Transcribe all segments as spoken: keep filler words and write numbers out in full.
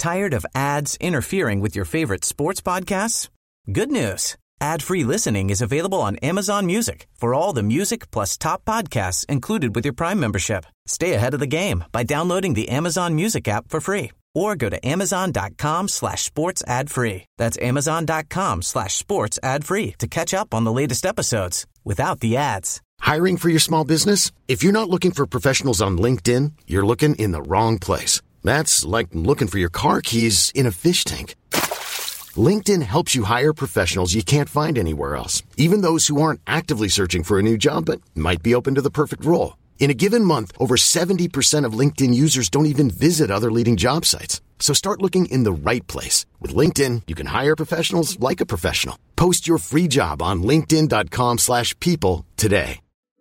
Tired of ads interfering with your favorite sports podcasts? Good news. Ad-free listening is available on Amazon Music for all the music plus top podcasts included with your Prime membership. Stay ahead of the game by downloading the Amazon Music app for free or go to amazon.com slash sports ad free. That's amazon.com slash sports ad free to catch up on the latest episodes without the ads. Hiring for your small business? If you're not looking for professionals on LinkedIn, you're looking in the wrong place. That's like looking for your car keys in a fish tank. LinkedIn helps you hire professionals you can't find anywhere else, even those who aren't actively searching for a new job but might be open to the perfect role. In a given month, over seventy percent of LinkedIn users don't even visit other leading job sites. So start looking in the right place. With LinkedIn, you can hire professionals like a professional. Post your free job on linkedin.com slash people today.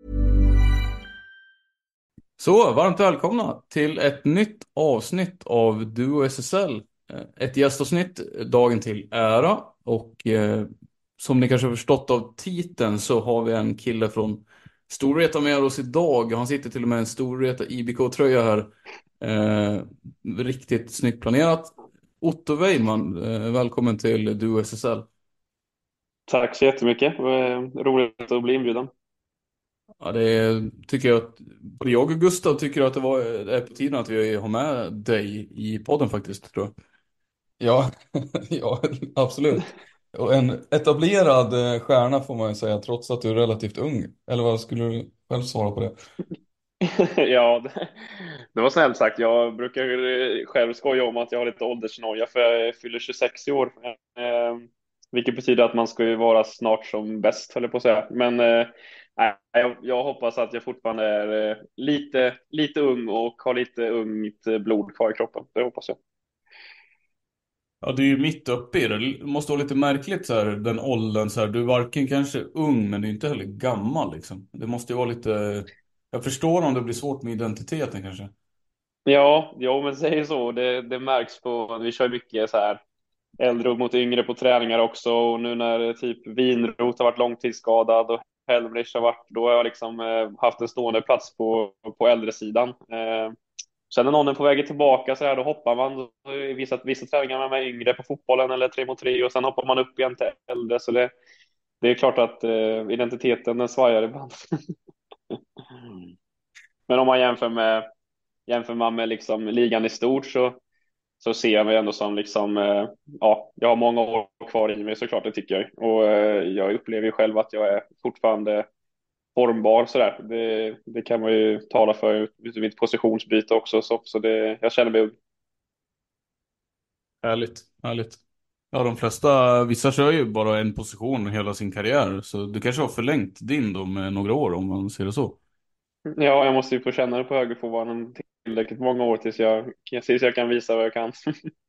Så, varmt välkomna till ett nytt avsnitt av Duo S S L. Ett gästavsnitt dagen till ära. Och eh, som ni kanske har förstått av titeln så har vi en kille från Storvreta med oss idag. Han sitter till och med en Storvreta I B K-tröja här. Eh, riktigt snyggt planerat. Otto Weimann, eh, välkommen till Duo S S L. Tack så jättemycket. Det var roligt att bli inbjuden. Ja, det är, tycker jag att både jag och Gustav tycker att det, var, det är på tiden att vi har med dig i podden faktiskt, tror jag. Ja, ja, absolut. Och en etablerad eh, stjärna får man ju säga, trots att du är relativt ung. Eller vad skulle du själv svara på det? Ja, det, det var snällt sagt. Jag brukar själv skoja om att jag har lite åldersnoja för jag fyller tjugosex i år. Eh, vilket betyder att man ska ju vara snart som bäst, höll jag på att säga. Men eh, jag, jag hoppas att jag fortfarande är eh, lite, lite ung och har lite ungt blod kvar i kroppen. Det hoppas jag. Ja, du är ju mitt uppe i det. Det måste vara lite märkligt så här, den åldern så här. Du är varken kanske ung, men du är inte heller gammal liksom. Det måste ju vara lite... Jag förstår om det blir svårt med identiteten kanske. Ja, ja men säger så. Det, det märks på... Vi kör mycket så här äldre mot yngre på träningar också. Och nu när typ Vinroth har varit långtidsskadad och Helmrich har varit... Då har jag liksom eh, haft en stående plats på, på äldre sidan. Eh, Sen när någon är på väg tillbaka så här, då hoppar man i vissa, vissa träningar med yngre på fotbollen eller tre mot tre och sen hoppar man upp igen till äldre. Så det, det är klart att eh, identiteten den svajar ibland. Men om man jämför med, jämför man med liksom ligan i stort så, så ser jag mig ändå som liksom, eh, ja, jag har många år kvar i mig såklart, det tycker jag. Och eh, jag upplever ju själv att jag är fortfarande formbar sådär. Det, det kan man ju tala för vid positionsbyte också. Så, så det, jag känner mig ung. Härligt, härligt. Ja, de flesta, vissa kör ju bara en position hela sin karriär. Så du kanske har förlängt din då med några år om man ser det så. Ja, jag måste ju få känna det på högerforwarden tillräckligt många år tills jag, tills jag kan visa vad jag kan.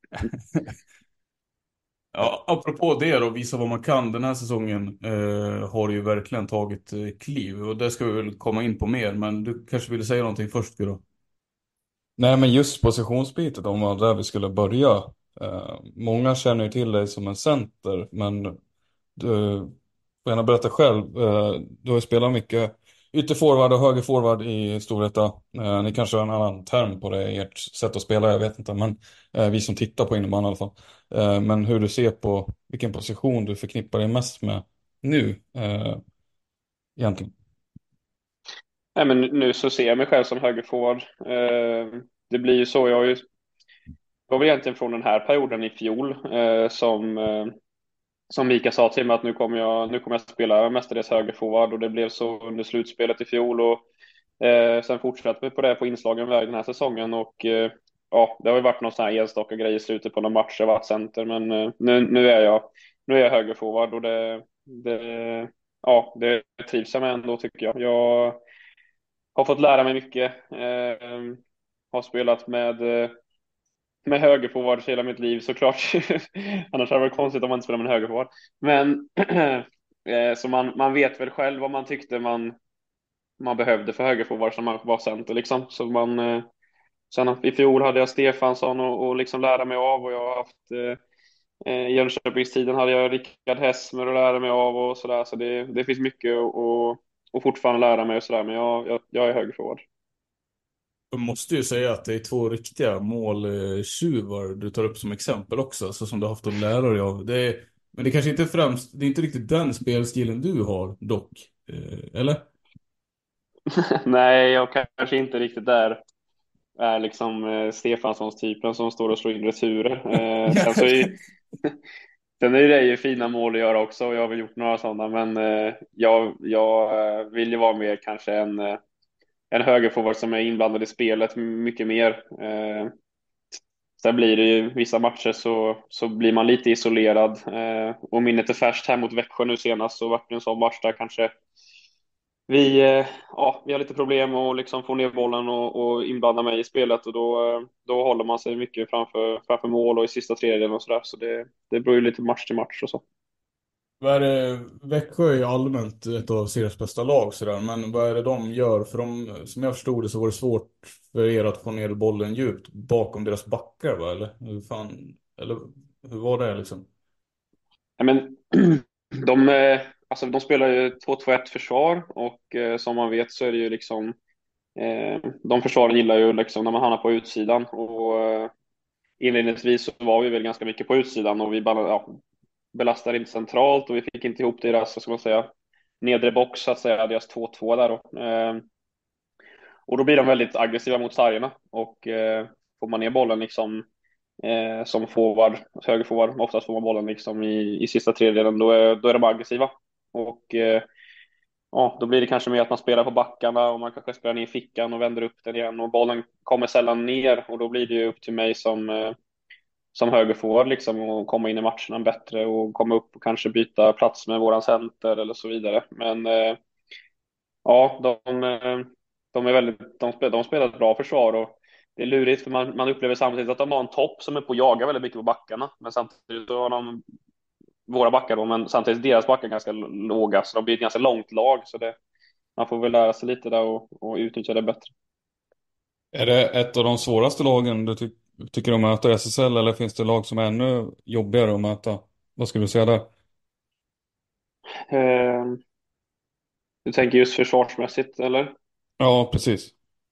Ja, apropå det då, visa vad man kan. Den här säsongen eh, har ju verkligen tagit eh, kliv. Och det ska vi väl komma in på mer. Men du kanske ville säga någonting först, Guro? Nej, men just positionsbytet, om var där vi skulle börja. Eh, många känner ju till dig som en center, men du får gärna berätta själv. Eh, du har ju spelat mycket ytterforward och högerforward i Storvreta. Eh, ni kanske har en annan term på det, ert sätt att spela, jag vet inte. Men eh, vi som tittar på innebandy i alla fall. Eh, men hur du ser på vilken position du förknippar dig mest med nu eh, egentligen. Nej, men nu så ser jag mig själv som högerforward. Eh, det blir ju så. Jag har ju, det var väl egentligen från den här perioden i fjol eh, som, eh, som Mika sa till mig att nu kommer jag, nu kommer jag spela mestadels högerforward och det blev så under slutspelet i fjol och eh, sen fortsatte vi på det på inslagen väg den här säsongen och eh, ja, det har ju varit någon sån här enstaka grej i slutet på någon match jag varit center men eh, nu, nu är jag nu är jag högerforward och det, det ja, det trivs jag med ändå tycker jag. Jag har fått lära mig mycket. Eh, har spelat med, eh, med högerforward hela mitt liv såklart. Annars hade det varit konstigt om man inte spelade med en högerforward. Men eh, så man, man vet väl själv vad man tyckte man, man behövde för högerforward som man var center. Liksom. Så man, eh, sen i fjol hade jag Stefansson och, och liksom lära mig av. Och jag har haft eh, i Jönköpingstiden hade jag Rickard Hessmer att lära mig av och sådär. Så det, det finns mycket att och fortfarande lära mig och sådär, men jag, jag, jag är högerforward. Jag måste ju säga att det är två riktiga måltjuvar du tar upp som exempel också, så som du har haft att lära dig av. Det är, men det kanske inte främst, det är inte riktigt den spelstilen du har dock, eh, eller? Nej, jag kanske inte riktigt där är liksom eh, Stefanssons typen som står och slår in returer. Eh, sen så är sen är det ju fina mål att göra också och jag har väl gjort några sådana, men eh, jag, jag eh, vill ju vara mer kanske en, eh, en högerforward som är inblandad i spelet mycket mer. Eh, sen blir det ju vissa matcher så, så blir man lite isolerad. Eh, och minnet är färskt här mot Växjö nu senast, så vart det en sån match där kanske vi, eh, ja, vi har lite problem att liksom få ner bollen och, och inblanda mig i spelet, och då, eh, då håller man sig mycket framför, framför mål och i sista tredjedelen och sådär. Så det, det beror ju lite match till match och så. Vad är det, Växjö är ju allmänt ett av seriens bästa lag sådär, men vad är det de gör? För de, som jag förstod det så var det svårt för er att få ner bollen djupt bakom deras backar, va? Eller hur fan, eller hur var det liksom? Ja, men, de, eh, alltså, de spelar ju två två ett försvar och eh, som man vet så är det ju liksom eh, de försvaren gillar ju liksom när man hamnar på utsidan, och eh, inledningsvis så var vi väl ganska mycket på utsidan och vi bara, ja, belastade inte centralt och vi fick inte ihop deras, vad ska man säga, nedre box så att säga, deras två två där då. Eh, och då blir de väldigt aggressiva mot sargerna och eh, får man ner bollen liksom eh, som forward, högerforward, oftast får man bollen liksom i, i sista tredjedelen, då är, då är de aggressiva. Och eh, ja, då blir det kanske mer att man spelar på backarna och man kanske spelar ner i fickan och vänder upp den igen och bollen kommer sällan ner, och då blir det ju upp till mig som, eh, som högerforward liksom att komma in i matcherna bättre och komma upp och kanske byta plats med våran center eller så vidare. Men eh, ja, de, eh, de är väldigt, de spelar, de spelar ett bra försvar, och det är lurigt för man, man upplever samtidigt att de har en topp som är på att jaga väldigt mycket på backarna, men samtidigt så har de våra backar då, men samtidigt är deras backar ganska låga, så de blir ett ganska långt lag, så det, man får väl lära sig lite där och, och utnyttja det bättre. Är det ett av de svåraste lagen du ty tycker om att möta i S S L, eller finns det lag som är ännu jobbigare att möta? Vad skulle du säga där? Eh, du tänker just försvarsmässigt, eller? Ja, precis.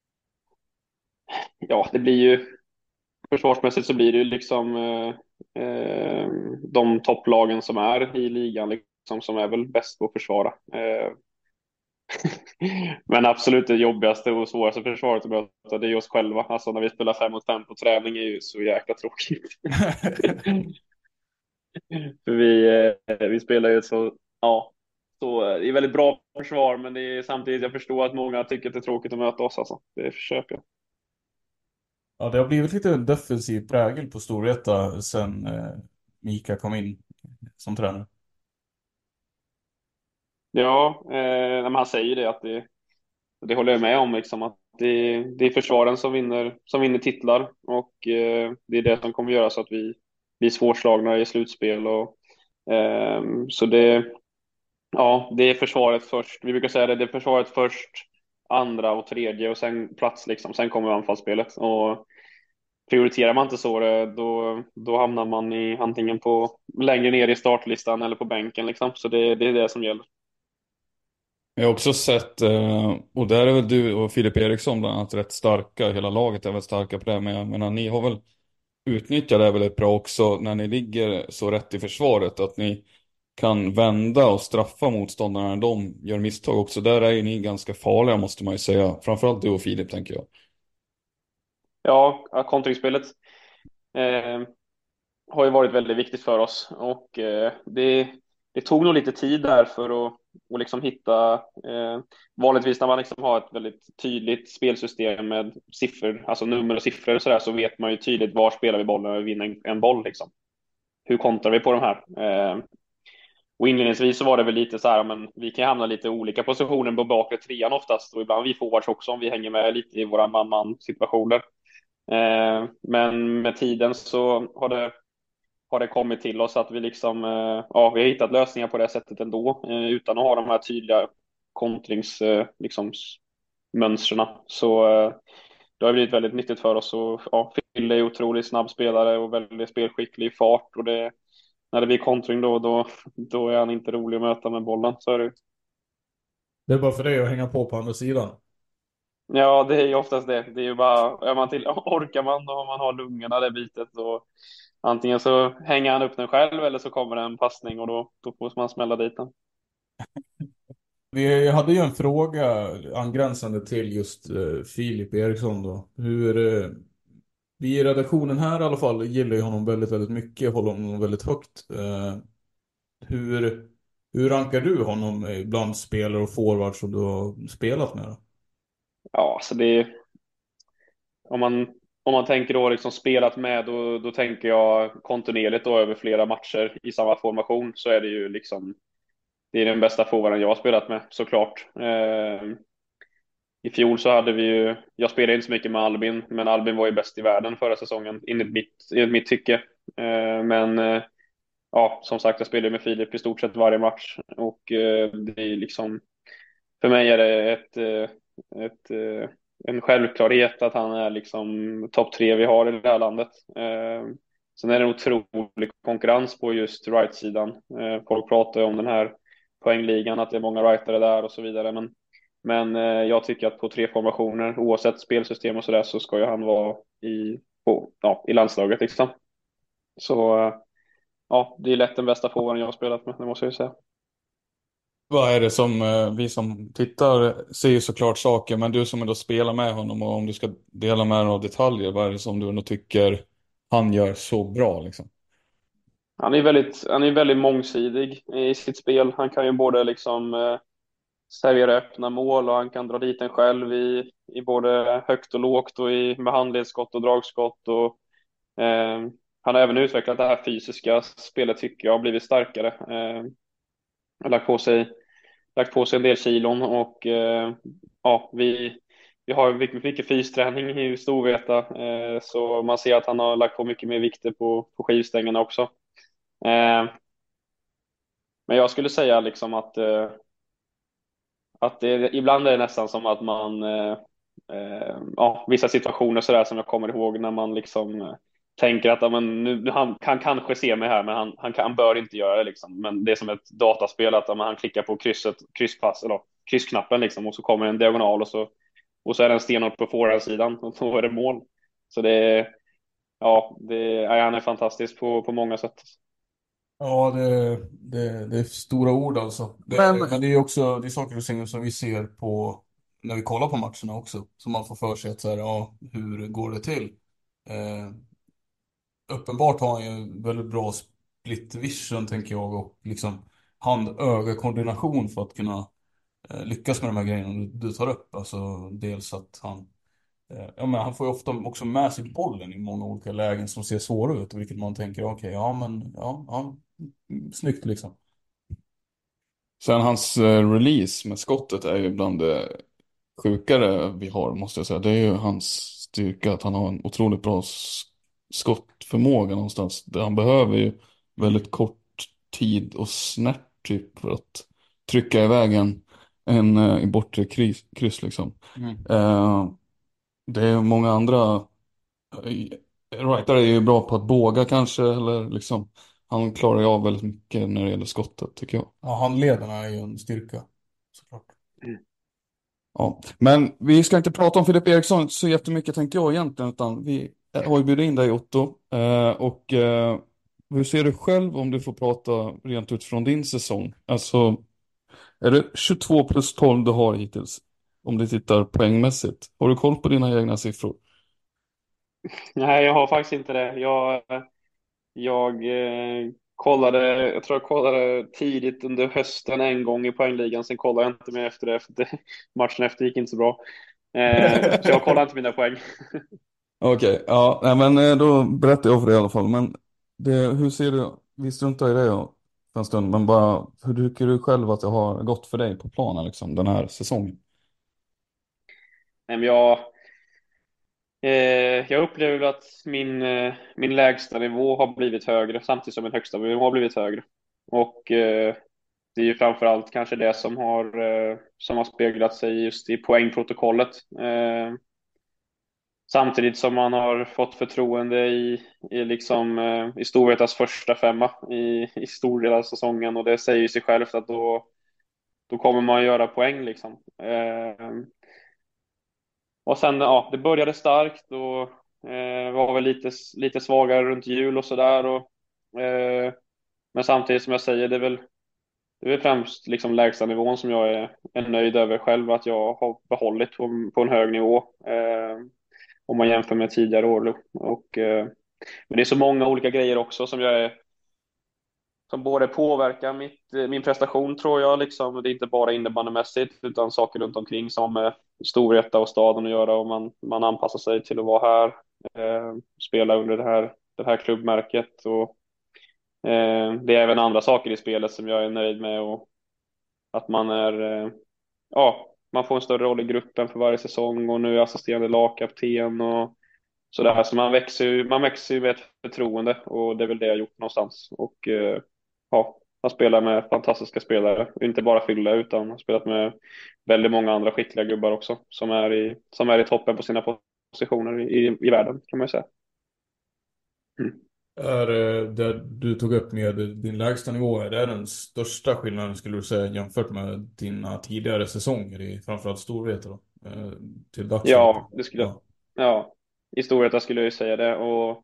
Ja, det blir ju försvarsmässigt så blir det ju liksom eh, eh, de topplagen som är i ligan liksom, som är väl bäst på att försvara. Eh, men absolut det jobbigaste och svåraste försvaret att möta, det är ju oss själva. Alltså när vi spelar fem mot fem på träning är ju så jäkla tråkigt. För vi, eh, vi spelar ju så, ja, så eh, det är väldigt bra försvar, men det är samtidigt, jag förstår att många tycker att det är tråkigt att möta oss alltså. Det försöker jag. Ja, det har blivit lite en defensiv prägel på Storvreta sen eh, Mika kom in som tränare. Ja, eh, men han säger det att det, det håller jag med om liksom, att det, det är försvaren som vinner, som vinner titlar, och eh, det är det som kommer göra så att vi blir svårslagna i slutspel, och eh, så det, ja, det är försvaret först. Vi brukar säga det, det är försvaret först, andra och tredje och sen plats liksom. Sen kommer anfallsspelet, och prioriterar man inte så det, då, då hamnar man i antingen på längre ner i startlistan eller på bänken liksom. Så det, det är det som gäller. Jag har också sett, eh, och där är väl du och Filip Eriksson bland annat rätt starka, hela laget är väl starka på det, men jag menar, ni har väl utnyttjat det väldigt bra också när ni ligger så rätt i försvaret, att ni kan vända och straffa motståndarna när de gör misstag också. Där är ju ni ganska farliga, måste man ju säga. Framförallt du och Filip, tänker jag. Ja, ja, kontringsspelet eh, har ju varit väldigt viktigt för oss, och eh, det, det tog nog lite tid där för att, att liksom hitta eh, vanligtvis när man liksom har ett väldigt tydligt spelsystem med siffror, alltså nummer och siffror och sådär, så vet man ju tydligt var spelar vi bollen och vinner en, en boll liksom. Hur kontrar vi på de här? Eh, och inledningsvis så var det väl lite så här, men vi kan hamna lite olika positioner på bakre trean oftast, och ibland vi forwards också om vi hänger med lite i våra man-man situationer. Eh, men med tiden så har det har det kommit till oss att vi liksom, eh, ja, vi har hittat lösningar på det sättet ändå, eh, utan att ha de här tydliga kontrings, eh, liksom, s- mönstren. Så eh, det har blivit väldigt nyttigt för oss, och ja, Fille är otroligt snabb spelare och väldigt spelskicklig i fart, och det, när det blir kontring då, då, då är han inte rolig att möta med bollen, så är det. Det är bara för dig att hänga på på andra sidan. Ja, det är ju oftast det. Det är ju bara, är man till, orkar man och man har lungorna det bitet, då antingen så hänger han upp den själv eller så kommer det en passning och då, då får man smälla dit den. Vi hade ju en fråga angränsande till just eh, Filip Eriksson då. Hur, eh, vi i redaktionen här i alla fall gillar ju honom väldigt, väldigt mycket, håller honom väldigt högt. Eh, hur, hur rankar du honom eh, bland spelare och forwards som du har spelat med då? Ja, så det är, om man, om man tänker då liksom spelat med, då, då tänker jag kontinuerligt då över flera matcher i samma formation, så är det ju liksom, det är den bästa forwarden jag har spelat med, såklart. Eh, I fjol så hade vi ju, jag spelade inte så mycket med Albin, men Albin var ju bäst i världen förra säsongen, enligt mitt, enligt mitt tycke. Eh, men eh, ja, som sagt, jag spelade med Filip i stort sett varje match och eh, det är liksom, för mig är det ett, eh, ett, eh, en självklarhet att han är liksom topp tre vi har i det här landet. Eh, Sen är det en otrolig konkurrens på just right-sidan. Eh, Folk pratar ju om den här poängligan, att det är många rightare där och så vidare. Men, men eh, jag tycker att på tre formationer, oavsett spelsystem och sådär, så ska ju han vara i, på, ja, i landslaget liksom. Så eh, ja, det är lätt den bästa forwarden jag har spelat med, det måste jag ju säga. Vad är det som eh, vi som tittar ser ju såklart saker, men du som ändå spelar med honom, och om du ska dela med dig av detaljer, vad är det som du ändå tycker han gör så bra liksom? Han är väldigt, han är väldigt mångsidig i sitt spel. Han kan ju både liksom eh, servera öppna mål och han kan dra dit en själv i, i både högt och lågt och i, med handledsskott och dragskott. Och, eh, han har även utvecklat det här fysiska spelet, tycker jag, har blivit starkare. Eh, har lagt på sig, lagt på sig en del kilon och eh, ja, vi, vi har mycket, mycket fysträning i Storvreta, eh, så man ser att han har lagt på mycket mer vikter på, på skivstängerna också. Eh, Men jag skulle säga liksom att, eh, att det, ibland är det nästan som att man, eh, eh, ja, vissa situationer sådär som jag kommer ihåg när man liksom eh, tänker att ja, men nu, han kan kanske se mig här, men han, han, kan, han bör inte göra det liksom. Men det är som ett dataspel att ja, men han klickar på krysset, krysspass, eller kryssknappen liksom, och så kommer en diagonal och så, och så är det en stenhårt på forehandsidan och då är det mål. Så det är, ja, det, ja, han är fantastisk på, på många sätt. Ja, det, det, det är stora ord alltså. Det, men, men det är också det är saker och ting som vi ser på när vi kollar på matcherna också. Som man får för sig att så här, ja, hur går det till? Eh, Uppenbart har han ju väldigt bra split vision, tänker jag, och liksom hand-öga-koordination för att kunna eh, lyckas med de här grejerna du, du tar upp. Alltså dels att han eh, ja, men han får ju ofta också med sig bollen i många olika lägen som ser svåra ut, vilket man tänker, okej, ja men ja, ja, mm, snyggt liksom. Sen hans eh, release med skottet är ju bland det sjukare vi har, måste jag säga. Det är ju hans styrka, att han har en otroligt bra s- skottförmåga någonstans. Där han behöver ju väldigt kort tid och snärt typ för att trycka iväg en, en eh, i bortre kryss, kryss liksom. Mm. Eh, det är många andra rightare är ju bra på att båga kanske, eller liksom han klarar ju av väldigt mycket när det gäller skottet, tycker jag. Ja, handledarna är ju en styrka, såklart. Ja, men vi ska inte prata om Filip Eriksson så jättemycket, tänkte jag egentligen, utan vi har ju bjudit in dig, Otto. Eh, och eh, hur ser du själv, om du får prata rent utifrån din säsong? Alltså, är det tjugotvå plus tolv du har hittills? Om du tittar poängmässigt. Har du koll på dina egna siffror? Nej, jag har faktiskt inte det. Jag, jag eh, kollade, jag tror jag kollade tidigt under hösten en gång i poängligan, sen kollade jag inte mer efter det, för det, matchen efter gick inte så bra. Eh, så jag kollar inte mina poäng. Okej, ja, nej, men eh, då berättar jag för dig i alla fall. Men det, hur ser du, vi struntar i det ja, för en stund, men bara, hur tycker du själv att det har gått för dig på planen liksom, den här säsongen? Nej, men jag, eh, jag upplever väl att min, eh, min lägsta nivå har blivit högre, samtidigt som min högsta nivå har blivit högre. Och eh, det är ju framförallt kanske det som har, eh, som har speglat sig just i poängprotokollet. Eh, Samtidigt som man har fått förtroende i, i, liksom, eh, i Storvretas första femma i, i stor del av säsongen, och det säger ju sig självt att då, då kommer man göra poäng liksom. Eh, och sen, ja, det började starkt och eh, var väl lite, lite svagare runt jul och sådär. Och, eh, men samtidigt som jag säger, det är väl, det är väl främst liksom lägsta nivån som jag är, är nöjd över själv, att jag har behållit på, på en hög nivå. Eh, om man jämför med tidigare år. Då. Och, eh, men det är så många olika grejer också som jag är som både påverkar mitt, eh, min prestation, tror jag. Liksom. Det är inte bara innebandymässigt utan saker runt omkring som med Storvreta och staden att göra, och man, man anpassar sig till att vara här, eh, spela under det här, det här klubbmärket. Och, eh, det är även andra saker i spelet som jag är nöjd med, och att man är eh, ja, man får en större roll i gruppen för varje säsong, och nu är jag assisterande lagkapten och sådär. Så man växer ju, man växer ju med ett förtroende, och det är väl det jag har gjort någonstans. Och eh, ja, man spelar med fantastiska spelare, inte bara Fylla, utan har spelat med väldigt många andra skickliga gubbar också, som är i, som är i toppen på sina positioner i, i världen, kan man ju säga. Mm. Är eh, det du tog upp med din lägsta nivå, är det den största skillnaden skulle du säga jämfört med dina tidigare säsonger i framförallt Storvreta då? Eh, Till dags dato? Ja, det skulle jag, Ja. ja, i storhet skulle jag ju säga det. Och,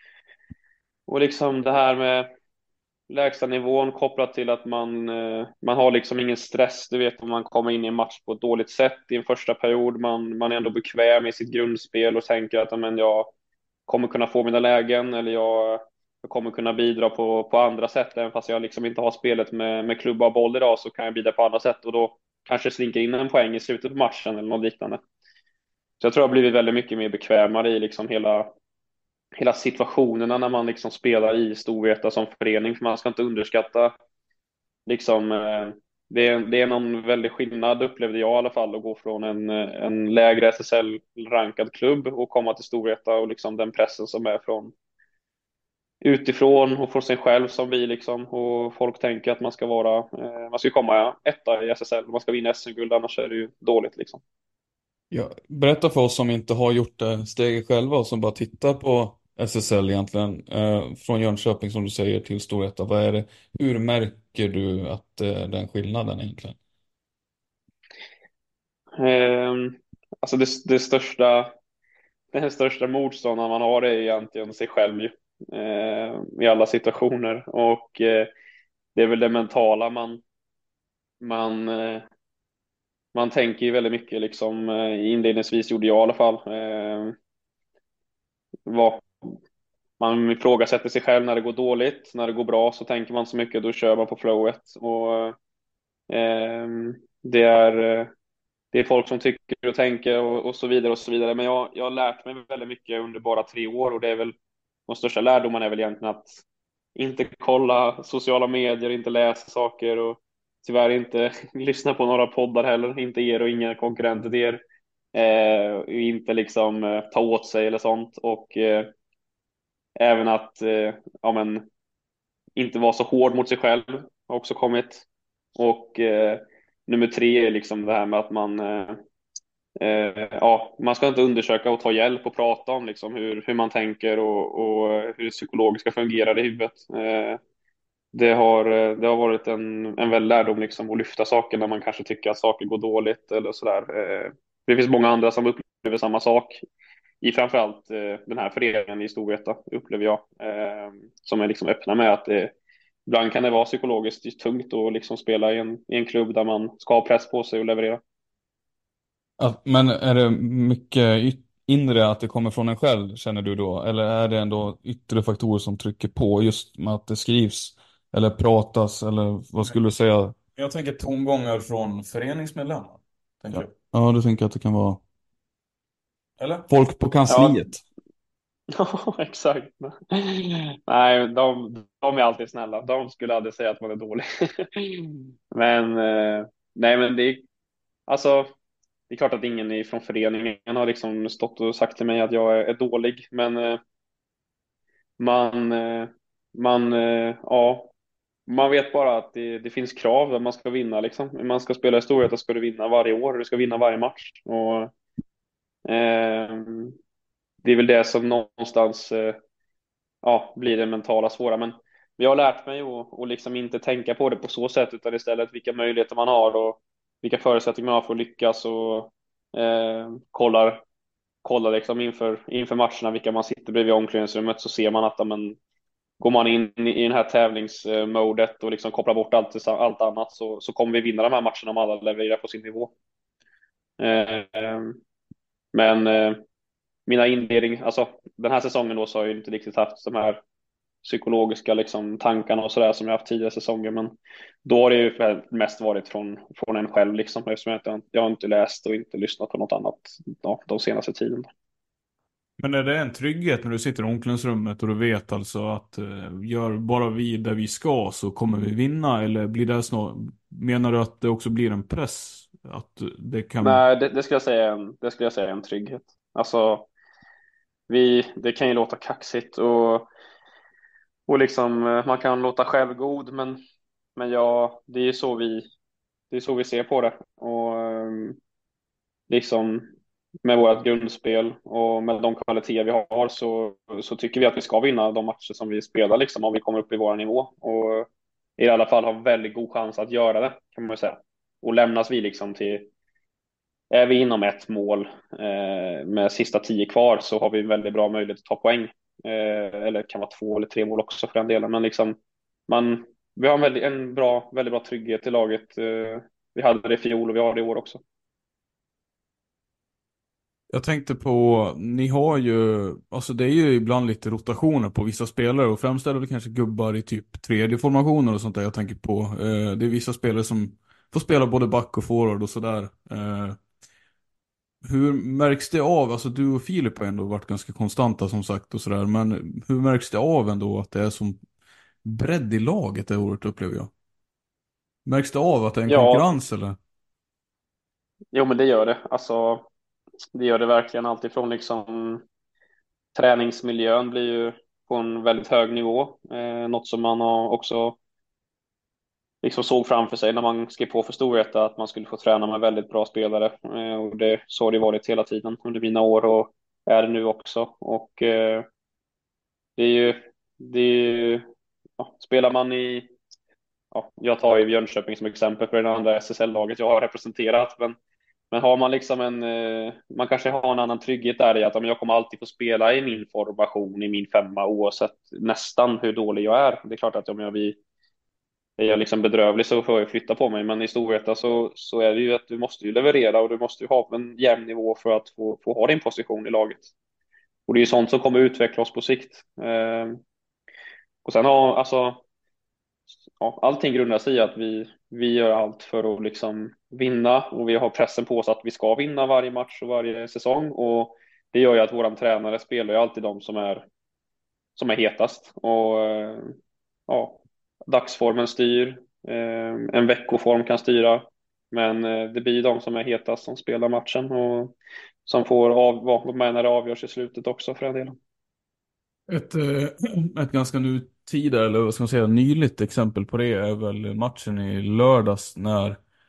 och liksom det här med lägsta nivån kopplat till att man, eh, man har liksom ingen stress. Du vet, om man kommer in i en match på ett dåligt sätt i en första period. Man, man är ändå bekväm i sitt grundspel och tänker att men, jag kommer kunna få mina lägen, eller jag, jag kommer kunna bidra på, på andra sätt. Även fast jag liksom inte har spelet med, med klubba och boll idag, så kan jag bidra på andra sätt. Och då kanske slinker in en poäng i slutet på matchen eller något liknande. Så jag tror jag har blivit väldigt mycket mer bekvämare i liksom hela hela situationerna när man liksom spelar i Storvreta som förening, för man ska inte underskatta liksom, eh, det är, det är någon väldig skillnad, upplevde jag i alla fall, att gå från en, en lägre S S L-rankad klubb och komma till Storvreta, och liksom den pressen som är från utifrån och från sig själv som vi liksom, och folk tänker att man ska vara, eh, man ska komma etta i S S L, man ska vinna S M-guld, annars är det ju dåligt liksom. Ja, berätta för oss som inte har gjort det steget själva och som bara tittar på S S L egentligen, eh, från Jönköping som du säger till Storvreta. Vad är det, hur märker du att eh, den skillnaden egentligen? Eh, alltså det, det största Den största motståndaren man har är egentligen sig själv ju, eh, i alla situationer. Och eh, det är väl det mentala man, man, eh, man tänker ju väldigt mycket liksom, eh, inledningsvis gjorde jag i alla fall. Eh, vad, man ifrågasätter sig själv när det går dåligt. När det går bra så tänker man så mycket, då kör man på flowet. Och eh, det är eh, det är folk som tycker och tänker och, och så vidare och så vidare. Men jag, jag har lärt mig väldigt mycket under bara tre år, och det är väl de största lärdomarna är väl egentligen att inte kolla sociala medier, inte läsa saker, och tyvärr inte lyssna på några poddar heller, inte er och inga konkurrenter till er. Eh, inte liksom eh, ta åt sig eller sånt, och eh, även att eh, ja, men, inte vara så hård mot sig själv har också kommit. Och eh, nummer tre är liksom det här med att man eh, Eh, ja, man ska inte undersöka och ta hjälp och prata om liksom hur, hur man tänker, och, och hur det psykologiska fungerar i huvudet. Eh, det, har, eh, det har varit en, en väldig lärdom liksom, att lyfta saker när man kanske tycker att saker går dåligt eller sådär. Eh, det finns många andra som upplever samma sak i framförallt eh, den här föreningen i Storvreta, upplever jag, eh, som är liksom öppna med att det, ibland kan det vara psykologiskt tungt att liksom spela i en, i en klubb där man ska ha press på sig och leverera. Ja, men är det mycket yt- inre att det kommer från en själv, känner du då? Eller är det ändå yttre faktorer som trycker på just med att det skrivs eller pratas, eller vad skulle du säga? Jag tänker tongångar från föreningsmedlemmar. Tänker Ja, du? ja, du tänker att det kan vara Eller? folk på Ja, kansliet? ja, exakt. Nej, de, de är alltid snälla. De skulle aldrig säga att man är dålig. Men eh, nej, men det är alltså, det är klart att ingen från föreningen har liksom stått och sagt till mig att jag är, är dålig. Men eh, man, eh, man, eh, ja, man vet bara att det, det finns krav där man ska vinna liksom. Man ska spela i Storvreta, ska du vinna varje år, du ska vinna varje match. Och eh, det är väl det som någonstans eh, ja, blir det mentala svåra. Men vi har lärt mig att, att liksom inte tänka på det på så sätt, utan istället vilka möjligheter man har och vilka förutsättningar man har för att lyckas, och eh, kollar, kollar liksom inför, inför matcherna vilka man sitter bredvid i omklädningsrummet, så ser man att ja, men, går man in i den här tävlingsmodet och liksom kopplar bort allt, allt annat, så, så kommer vi vinna de här matcherna om alla levererar på sin nivå. Eh, men eh, mina inledning, alltså den här säsongen då, så har jag inte riktigt haft de här psykologiska liksom, tankarna och sådär som jag haft tidigare säsonger, men då har det ju mest varit från, från en själv liksom, eftersom jag inte, jag har inte läst och inte lyssnat på något annat ja, de senaste tiden. Men är det en trygghet när du sitter i omklädningsrummet och du vet alltså att eh, gör bara vi där vi ska så kommer vi vinna, eller blir det snart, menar du att det också blir en press att det kan... Nej, det, det skulle jag säga är en, det skulle jag säga är en trygghet. Alltså, vi, det kan ju låta kaxigt och, och liksom, eh, man kan låta självgod, men, men ja, det är så vi, det är så vi ser på det. Och ehm, liksom med vårt grundspel och med de kvaliteter vi har, så, så tycker vi att vi ska vinna de matcher som vi spelar liksom, om vi kommer upp i vår nivå, och i alla fall har väldigt god chans att göra det, kan man ju säga. Och lämnas vi liksom till, är vi inom ett mål eh, med sista tio kvar, så har vi en väldigt bra möjlighet att ta poäng, eh, eller det kan vara två eller tre mål också för den delen, men liksom man, vi har en väldigt, en bra, väldigt bra trygghet i laget. eh, vi hade det i fjol och vi har det i år också. Jag tänkte på, ni har ju, alltså det är ju ibland lite rotationer på vissa spelare, och främst är det kanske gubbar i typ tredje formationer och sånt där jag tänker på. Eh, det är vissa spelare som får spela både back och forward och sådär. Eh, hur märks det av, alltså du och Filip har ändå varit ganska konstanta som sagt och sådär, men hur märks det av ändå att det är som bredd i laget det året, upplever jag? Märks det av att det är en Ja, konkurrens eller? jo men det gör det. Alltså, det gör det verkligen. Alltifrån liksom träningsmiljön blir ju på en väldigt hög nivå. Eh, något som man har också liksom såg framför sig när man skrev på för Storvreta, att man skulle få träna med väldigt bra spelare. Eh, och det, så har det varit hela tiden under mina år och är det nu också. Och eh, det är ju, det är ju ja, spelar man i, ja, jag tar ju Jönköping som exempel för det andra S S L-laget jag har representerat, men Men har man liksom en, eh, man kanske har en annan trygghet där i att ja, men jag kommer alltid få spela i min formation, i min femma, oavsett nästan hur dålig jag är. Det är klart att om jag blir, är jag liksom bedrövlig så får jag flytta på mig, men i Storvreta så, så är det ju att du måste ju leverera och du måste ju ha en jämn nivå för att få, få ha din position i laget. Och det är ju sånt som kommer utveckla oss på sikt. Eh, och sen har, alltså, ja, allting grundar sig i att vi, vi gör allt för att liksom vinna, och vi har pressen på oss att vi ska vinna varje match och varje säsong, och det gör ju att våran tränare spelar ju alltid de som är, som är hetast, och eh, ja, dagsformen styr, eh, en veckoform kan styra, men eh, det blir de som är hetast som spelar matchen och som får av, vara med när det avgörs i slutet också för den delen. Ett, eh, ett ganska nutida, eller vad ska man säga, nyligt exempel på det är väl matchen i lördags när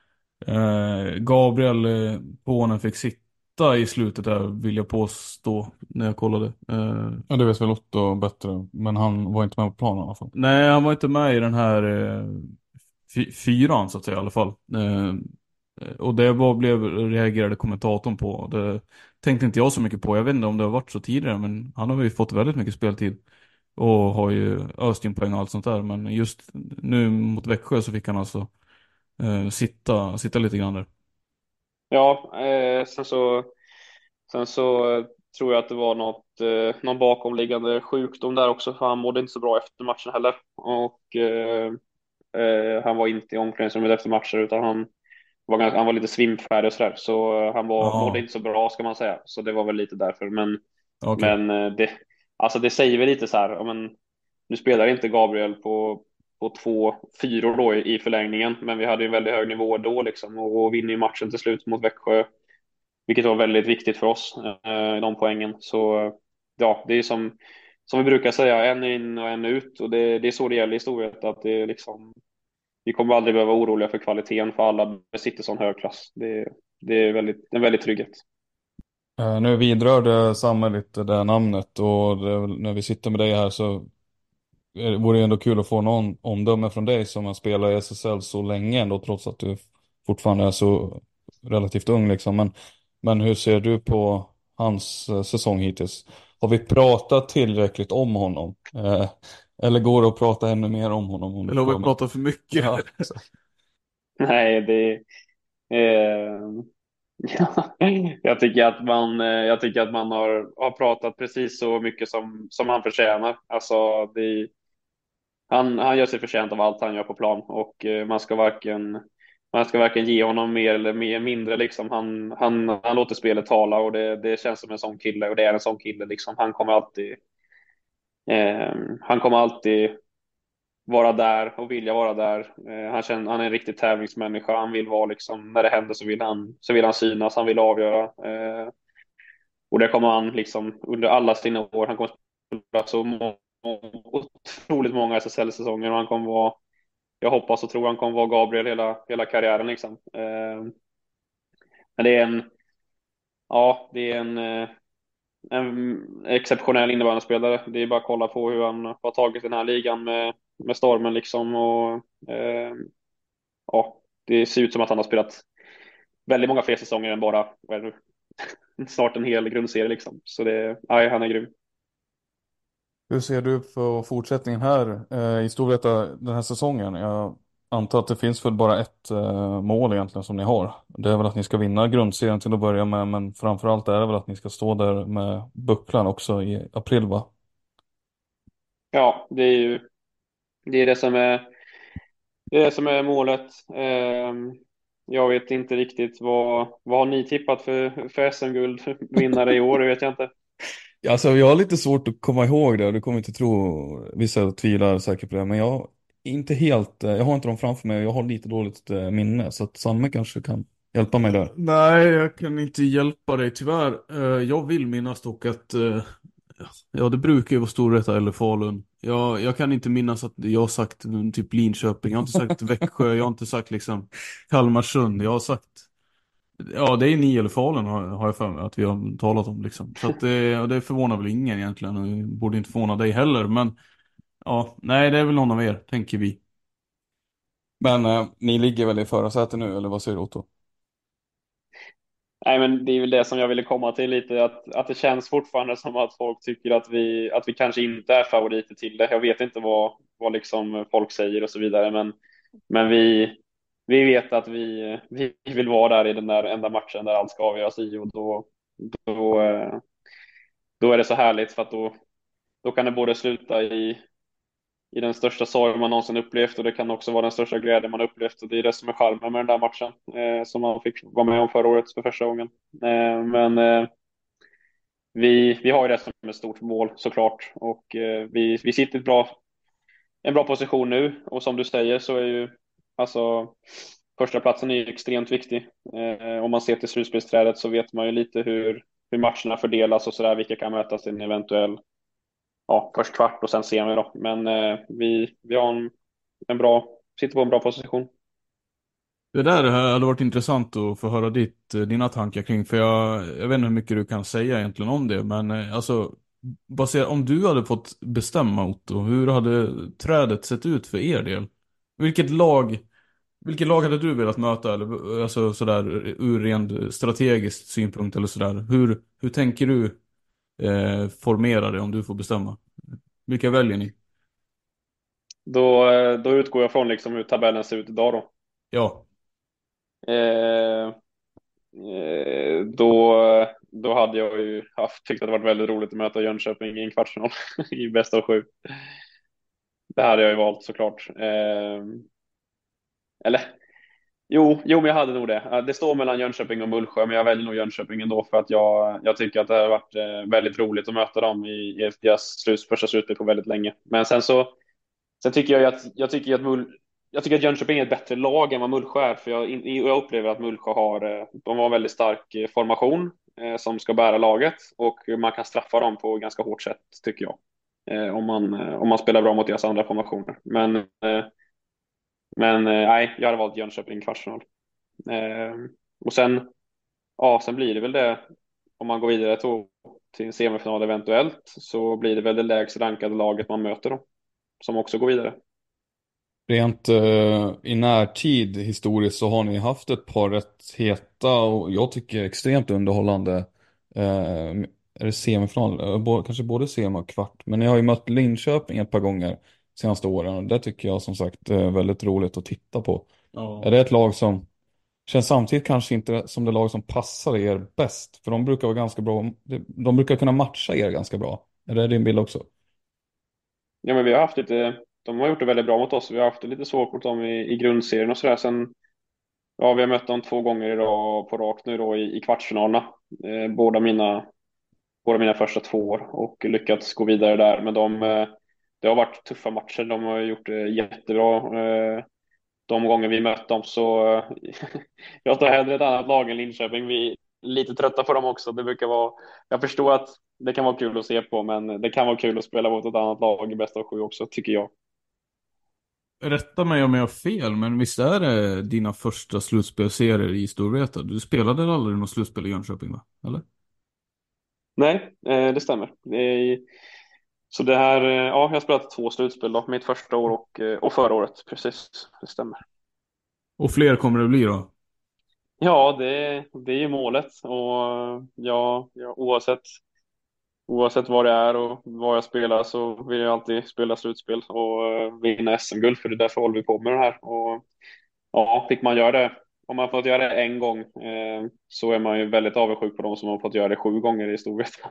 eh, Gabriel eh, Pånen fick sitta i slutet där, vill jag påstå, när jag kollade. Eh, Ja, det vet väl Otto bättre, men han var inte med på planen i alla fall. nej, han var inte med i den här eh, fy- fyran så att säga i alla fall. Eh, och det var, blev, reagerade kommentatorn på. Det tänkte inte jag så mycket på. Jag vet inte om det har varit så tidigare, men han har ju fått väldigt mycket speltid och har ju öst in poäng och allt sånt där. Men just nu mot Växjö så fick han alltså eh, sitta, sitta lite grann där. Ja, eh, sen så Sen så eh, tror jag att det var något, eh, någon bakomliggande sjukdom där också, för han mådde inte så bra efter matchen heller. Och eh, eh, han var inte i omklädningsrummet efter matcher, utan han var, ganska, han var lite svimfärdig och sådär. Så eh, han var, mådde Ja, inte så bra, ska man säga. Så det var väl lite därför. Men, okej. men eh, det, alltså det säger väl lite så här, ja, men, nu spelar inte Gabriel på, på två fyror då i, i förlängningen, men vi hade ju en väldigt hög nivå då liksom, och, och vinner ju matchen till slut mot Växjö, vilket var väldigt viktigt för oss, eh, de poängen. Så ja, det är som, som vi brukar säga, en in och en ut, och det, det är så det gäller i Storvreta, att det är liksom, vi kommer aldrig behöva vara oroliga för kvaliteten, för alla besitter sån hög klass. Det, det är väldigt, en väldigt trygghet. Eh, nu vidrörde Samuel lite det namnet, och det, när vi sitter med dig här så är, det- vore det ändå kul att få någon omdöme från dig som har spelat i S S L så länge ändå, trots att du fortfarande är så relativt ung liksom. Men, men hur ser du på hans eh, säsong hittills. Har vi pratat tillräckligt om honom? Eh, eller går det att prata ännu mer om honom? Om du Eller har frågar vi mig? pratat för mycket? Ja, exakt. Nej, det eh, ja, jag tycker att man, eh, jag tycker att man har, har pratat precis så mycket som, som han förtjänar. Alltså, det, han, han gör sig förtjänt av allt han gör på plan och eh, man ska varken, man ska varken ge honom mer eller mer, mindre. Liksom. Han, han, han låter spelet tala och det, det känns som en sån kille och det är en sån kille. Liksom. Han kommer alltid, eh, han kommer alltid vara där och vilja vara där. Eh, han, känner, han är en riktig tävlingsmänniska. Han vill vara liksom, när det händer så vill han, så vill han synas, han vill avgöra. Eh, och det kommer han liksom under alla sina år. Han kommer spela så må, otroligt många S S L-säsonger och han kommer vara, jag hoppas och tror han kommer vara Gabriel hela, hela karriären liksom. Eh, men det är en, ja, det är en, eh, en exceptionell innebandyspelare. Det är bara att kolla på hur han har tagit den här ligan med, med stormen liksom och eh, ja, det ser ut som att han har spelat väldigt många fler säsonger än bara vad är det nu? Snart en hel grundserie liksom. Så det, nej, han är grym. Hur ser du på fortsättningen här eh, i Storvreta den här säsongen? Jag antar att det finns väl bara ett eh, mål egentligen som ni har. Det är väl att ni ska vinna grundserien till att börja med, men framförallt är det väl att ni ska stå där med bucklan också i april, va? Ja, det är ju det är det som är det är det som är målet. Ehm, jag vet inte riktigt vad vad har ni tippat för för S M-guld vinnare i år, det vet jag inte. Alltså jag har lite svårt att komma ihåg det, du kommer inte tro, vissa tvivlar säkert på det, men jag är inte helt, eh, jag har inte dem framför mig och jag har lite dåligt eh, minne, så att Sanne kanske kan hjälpa mig där. Nej, jag kan inte hjälpa dig tyvärr. Eh, Jag vill minnas dock att, eh, ja, det brukar ju vara Storvreta eller Falun. Jag, jag kan inte minnas att jag har sagt mm, typ Linköping. Jag har inte sagt Växjö. Jag har inte sagt liksom Kalmarsund. Jag har sagt, ja, det är ni eller Falun har, har jag för mig att vi har talat om liksom. Så att det, och det förvånar väl ingen egentligen. Och det borde inte förvåna dig heller. Men ja, nej, det är väl någon av er, tänker vi. Men eh, ni ligger väl i förarsätet nu, eller vad säger du, Otto? Nej, men det är väl det som jag ville komma till lite, att, att det känns fortfarande som att folk tycker att vi, att vi kanske inte är favoriter till det. Jag vet inte vad, vad liksom folk säger och så vidare, men, men vi, vi vet att vi, vi vill vara där i den där enda matchen där allt ska avgöras i och då, då, eh, då är det så härligt för att då, då kan det både sluta i, i den största sorg man någonsin upplevt och det kan också vara den största glädje man upplevt och det är det som är charmen med den där matchen eh, som man fick vara med om förra året för första gången. Eh, men eh, vi, vi har ju det som ett stort mål såklart och eh, vi, vi sitter i ett bra, en bra position nu och som du säger så är ju alltså första platsen är ju extremt viktig. Eh, om man ser till slutspelsträdet så vet man ju lite hur, hur matcherna fördelas och sådär, vilka kan mötas i en eventuell, ja, först kvart och sen semi då. Men eh, vi, vi har en, en bra, sitter på en bra position. Det där hade varit intressant att få höra ditt, dina tankar kring, för jag, jag vet inte hur mycket du kan säga egentligen om det, men eh, alltså, baserat, om du hade fått bestämma, Otto, hur hade trädet sett ut för er del? Vilket lag, vilket lag hade du velat möta, eller alltså sådär, ur ren strategisk synpunkt eller sådär? Hur, hur tänker du eh, formera det om du får bestämma? Vilka väljer ni? Då, eh, då utgår jag från liksom hur tabellen ser ut idag då. Ja, Eh, eh, då, då hade jag ju haft, tyckt att det varit väldigt roligt att möta Jönköping i en kvartsfinal i bäst av sju. Det hade jag ju valt såklart. Eh, eller Jo, jo, men jag hade nog det. Det står mellan Jönköping och Mullsjö, men jag väljer nog Jönköping ändå för att jag, jag tycker att det har varit eh, väldigt roligt att möta dem i, i deras slut, första slutspel på väldigt länge. Men sen så sen tycker jag ju att jag tycker ju att Mull, jag tycker att Jönköping är ett bättre lag än vad Mullsjö är, för jag, jag upplever att Mullsjö har, eh, de har en väldigt stark eh, formation eh, som ska bära laget och man kan straffa dem på ganska hårt sätt tycker jag. Eh, om man eh, om man spelar bra mot deras andra formationer. Men eh, men eh, nej, jag hade valt Jönköping i kvartsfinal. Eh, och sen, ja, sen blir det väl det, om man går vidare till, till en semifinal eventuellt, så blir det väl det lägst rankade laget man möter då, som också går vidare. Rent eh, i närtid historiskt så har ni haft ett par rätt heta och jag tycker extremt underhållande Eh, är det semifinal? Eh, bo- kanske både semi och kvart. Men jag har ju mött Linköping ett par gånger senaste åren. Och det tycker jag som sagt är väldigt roligt att titta på. Ja. Är det ett lag som känns samtidigt kanske inte som det lag som passar er bäst? För de brukar vara ganska bra. De brukar kunna matcha er ganska bra. Är det din bild också? Ja, men vi har haft lite, de har gjort det väldigt bra mot oss. Vi har haft det lite svårt mot dem i, i grundserien och sådär. Sen, ja, vi har mött dem två gånger idag på rakt nu då i, i kvartsfinalerna. Eh, båda mina, båda mina första två år och lyckats gå vidare där. Men de, eh, det har varit tuffa matcher. De har gjort det jättebra. Eh, de gånger vi mött dem så, jag tar hellre ett annat lag än Linköping. Vi är lite trötta på dem också. Det brukar vara, jag förstår att det kan vara kul att se på, men det kan vara kul att spela mot ett annat lag i bästa av sju också, tycker jag. Rätta mig om jag har fel, men visst är det dina första slutspelserier i Storvreta? Du spelade aldrig något slutspel i Jönköping, va? Eller? Nej, eh, det stämmer. Det är, så det här, eh, ja, jag har spelat två slutspel då, mitt första år och, eh, och förra året, precis, det stämmer. Och fler kommer det bli då? Ja, det, det är ju målet och ja, ja, oavsett Oavsett vad det är och vad jag spelar så vill jag alltid spela slutspel och eh, vinna S M-guld, för det är därför håller vi på med det här. Och ja, fick man göra det, om man fått göra det en gång eh, så är man ju väldigt avundsjuk på dem som har fått göra det sju gånger i Storvreta.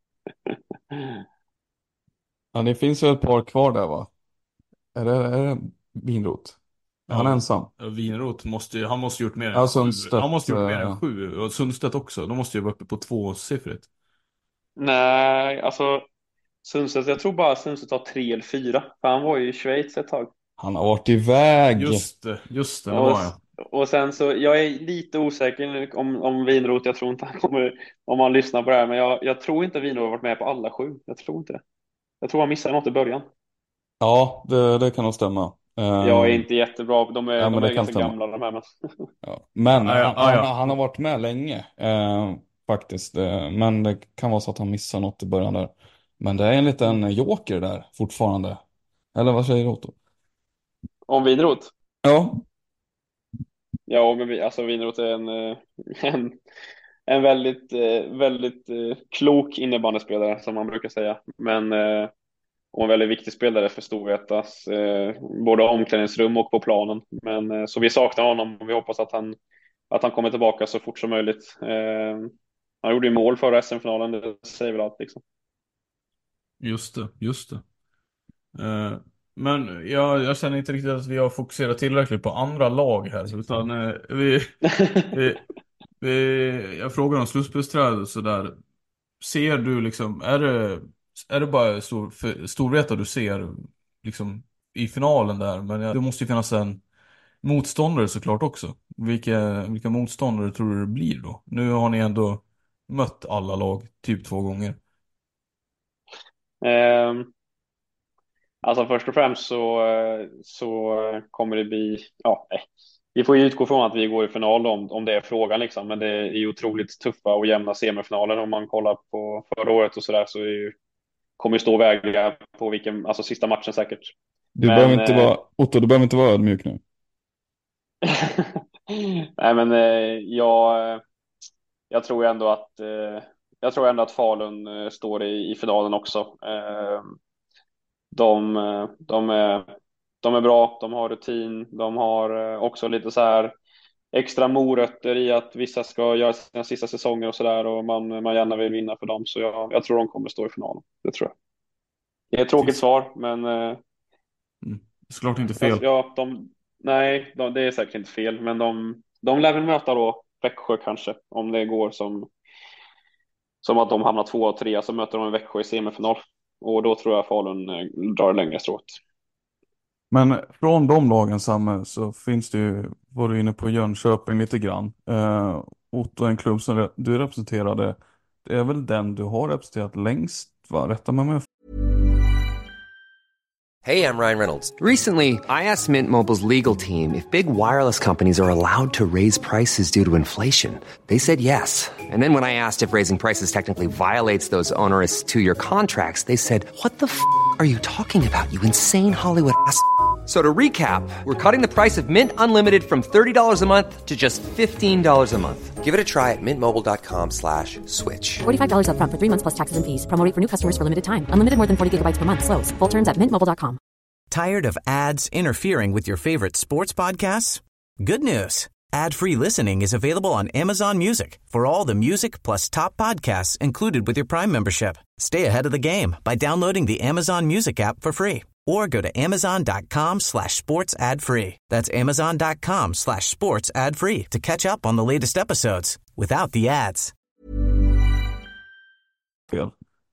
Ja, det finns ju ett par kvar där, va? Är det, är det Vinroth? Är han Ja. ensam? Vinroth måste ju, han måste gjort mer än Ja, sju. Sundstedt, Han måste gjort mer ja. än sju. Och Sundstedt också. De måste ju vara uppe på tvåsiffrigt. Nej, alltså Sundstedt, jag tror bara Sundstedt har tre eller fyra. För han var ju i Schweiz ett tag. Han har varit iväg. Just det, just det, det Och, var jag. och sen så, jag är lite osäker om, om Vinroth. Jag tror inte han kommer, om han lyssnar på det här, men jag, jag tror inte Vinroth har varit med på alla sju. Jag tror inte det. Jag tror han missade något i början. Ja, det, det kan nog stämma. Jag är inte jättebra. De är, Ja, men de det är kan ganska stämma. gamla de här. Men, Ja. Men Ja, ja, han, ja. Han, han har varit med länge. Eh, faktiskt. Eh, men det kan vara så att han missar något i början där. Men det är en liten joker där fortfarande. Eller vad säger du, Otto? om Vinroth? Ja. Ja, men vi, alltså Vinroth är en, eh, en, en väldigt, eh, väldigt eh, klok innebandyspelare, som man brukar säga. Men eh, och en väldigt viktig spelare för Storvretas, eh, både omklädningsrum och på planen. Men eh, så vi saknar honom och vi hoppas att han, att han kommer tillbaka så fort som möjligt. Eh, han gjorde ju mål förra S M-finalen, det säger väl allt liksom. Just det, just det. Eh, men jag, jag känner inte riktigt att vi har fokuserat tillräckligt på andra lag här. Utan eh, vi, vi, vi, jag frågar om slutspelsträd och sådär. Ser du liksom, är det, är det bara stor, för, Storvreta du ser liksom i finalen där? Men det måste ju finnas en motståndare såklart också. Vilka, vilka motståndare tror du det blir då? Nu har ni ändå mött alla lag typ två gånger. Eh, alltså först och främst så, så kommer det bli, ja, vi får ju utgå från att vi går i final om, om det är frågan liksom, men det är ju otroligt tuffa och jämna semifinaler. Om man kollar på förra året och sådär så är ju, kommer ju stå och väga på vilken, alltså sista matchen säkert. Du Men, behöver inte eh, vara, Otto, du behöver inte vara ödmjuk nu. Nej, men eh, jag, jag tror ändå att eh, jag tror ändå att Falun eh, står i, i finalen också. Eh, de, eh, de, är, de är bra, de har rutin, de har eh, också lite så här extra morötter i att vissa ska göra sina sista säsonger och sådär, och man, man gärna vill vinna för dem, så jag, jag tror de kommer stå i finalen, det tror jag. Det är ett tråkigt svar, men eh, Mm. Såklart inte fel. alltså, ja, de, nej, de, det är säkert inte fel, men de, de lär väl möta då Växjö kanske, om det går som, som att de hamnar två och tre, så möter de Växjö i semifinal, och då tror jag Falun eh, drar längre strået. Men från de lagen, Samme, så finns det ju, var du inne på Jönköping lite grann. Eh, Otto, en klubb som du representerade, det är väl den du har representerat längst, va? Rätta mig med. Hey, I'm Ryan Reynolds. Recently, I asked Mint Mobile's legal team if big wireless companies are allowed to raise prices due to inflation. They said yes. And then when I asked if raising prices technically violates those onerous two-year contracts, they said, "What the f*** are you talking about, you insane Hollywood ass f- So to recap, we're cutting the price of Mint Unlimited from thirty dollars a month to just fifteen dollars a month. Give it a try at mintmobile.com slash switch. forty-five dollars up front for three months plus taxes and fees. Promo rate for new customers for limited time. Unlimited more than forty gigabytes per month. Slows full terms at mint mobile dot com. Tired of ads interfering with your favorite sports podcasts? Good news. Ad-free listening is available on Amazon Music for all the music plus top podcasts included with your Prime membership. Stay ahead of the game by downloading the Amazon Music app for free or go to amazon.com slash sports ad free. That's amazon.com slash sports ad free to catch up on the latest episodes without the ads. Fel.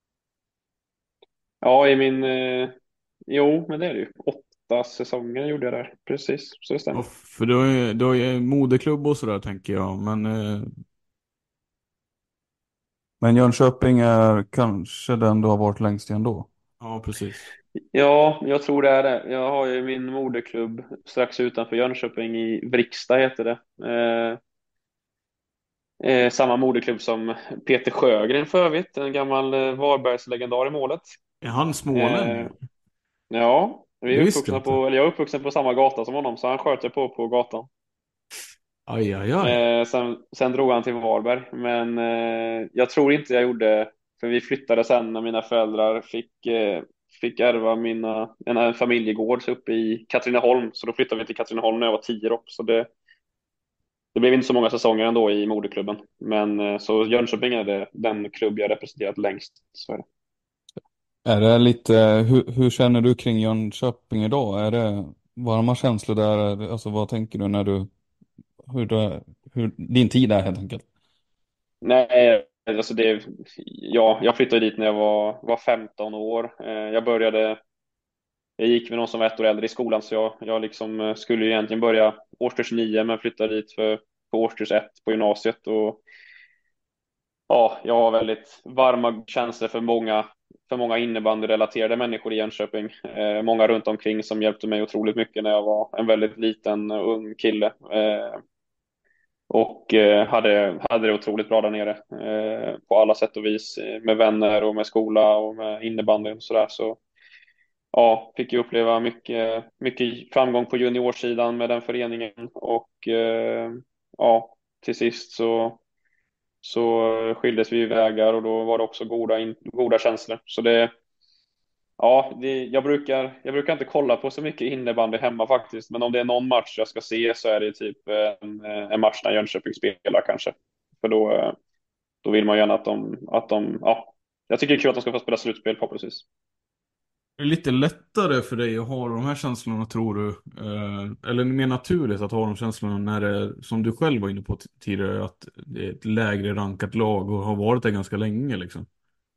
Ja, i min... Eh, jo, men det är det ju. Åtta säsonger gjorde jag där. Precis, så det stämmer. Ja, för du har ju, du har ju moderklubb och sådär tänker jag. Men eh, Men Jönköping är kanske den du har varit längst igen då. ja, precis. Ja, jag tror det är det. Jag har ju min moderklubb strax utanför Jönköping i Vriksta heter det. Eh, eh, samma moderklubb som Peter Sjögren för övrigt, en gammal eh, Varbergslegendar i målet. Är han smålänning? Eh, ja, vi är Visst uppvuxna inte. på, eller jag är uppvuxen på samma gata som honom, så han sköt jag på på gatan. Aj, aj, aj. Eh, sen, sen drog han till Varberg, men eh, jag tror inte jag gjorde, för vi flyttade sen när mina föräldrar fick, eh, fick ärva mina, en, en familjegård uppe i Katrineholm, så då flyttade vi till Katrineholm när jag var tio då, så det, det blev inte så många säsonger ändå i moderklubben, men eh, så Jönköping är det den klubb jag representerat längst i Sverige. Är det lite, hur, hur känner du kring Jönköping idag? Är det varma känslor där? Är det- Alltså vad tänker du när du, hur, det, hur din tid är helt enkelt? Nej, alltså det, ja, jag flyttade dit när jag var, var femton år. Eh, jag började, jag gick med någon som var ett år äldre i skolan, så jag, jag liksom eh, skulle ju egentligen börja årskurs nio, men flyttade dit för, för årskurs ett på gymnasiet. Och ja, jag har väldigt varma känslor för många, för många innebandyrelaterade människor i Jönköping. Eh, många runt omkring som hjälpte mig otroligt mycket när jag var en väldigt liten och ung kille. Eh, och eh, hade, hade det otroligt bra där nere eh, på alla sätt och vis, eh, med vänner och med skola och med innebandy och sådär. Så ja, fick jag uppleva mycket, mycket framgång på juniorsidan med den föreningen och eh, ja, till sist så, så skildes vi vägar och då var det också goda, in, goda känslor. Så det, ja, det, jag, brukar, jag brukar inte kolla på så mycket innebandy hemma faktiskt, men om det är någon match jag ska se så är det typ en, en match när Jönköping spelar kanske. För då, då vill man gärna att de, att de, ja, jag tycker det är kul att de ska få spela slutspel på precis. Är det lite lättare för dig att ha de här känslorna, tror du? Eh, eller mer naturligt att ha de känslorna när det, som du själv var inne på t- tidigare, att det är ett lägre rankat lag och har varit det ganska länge liksom?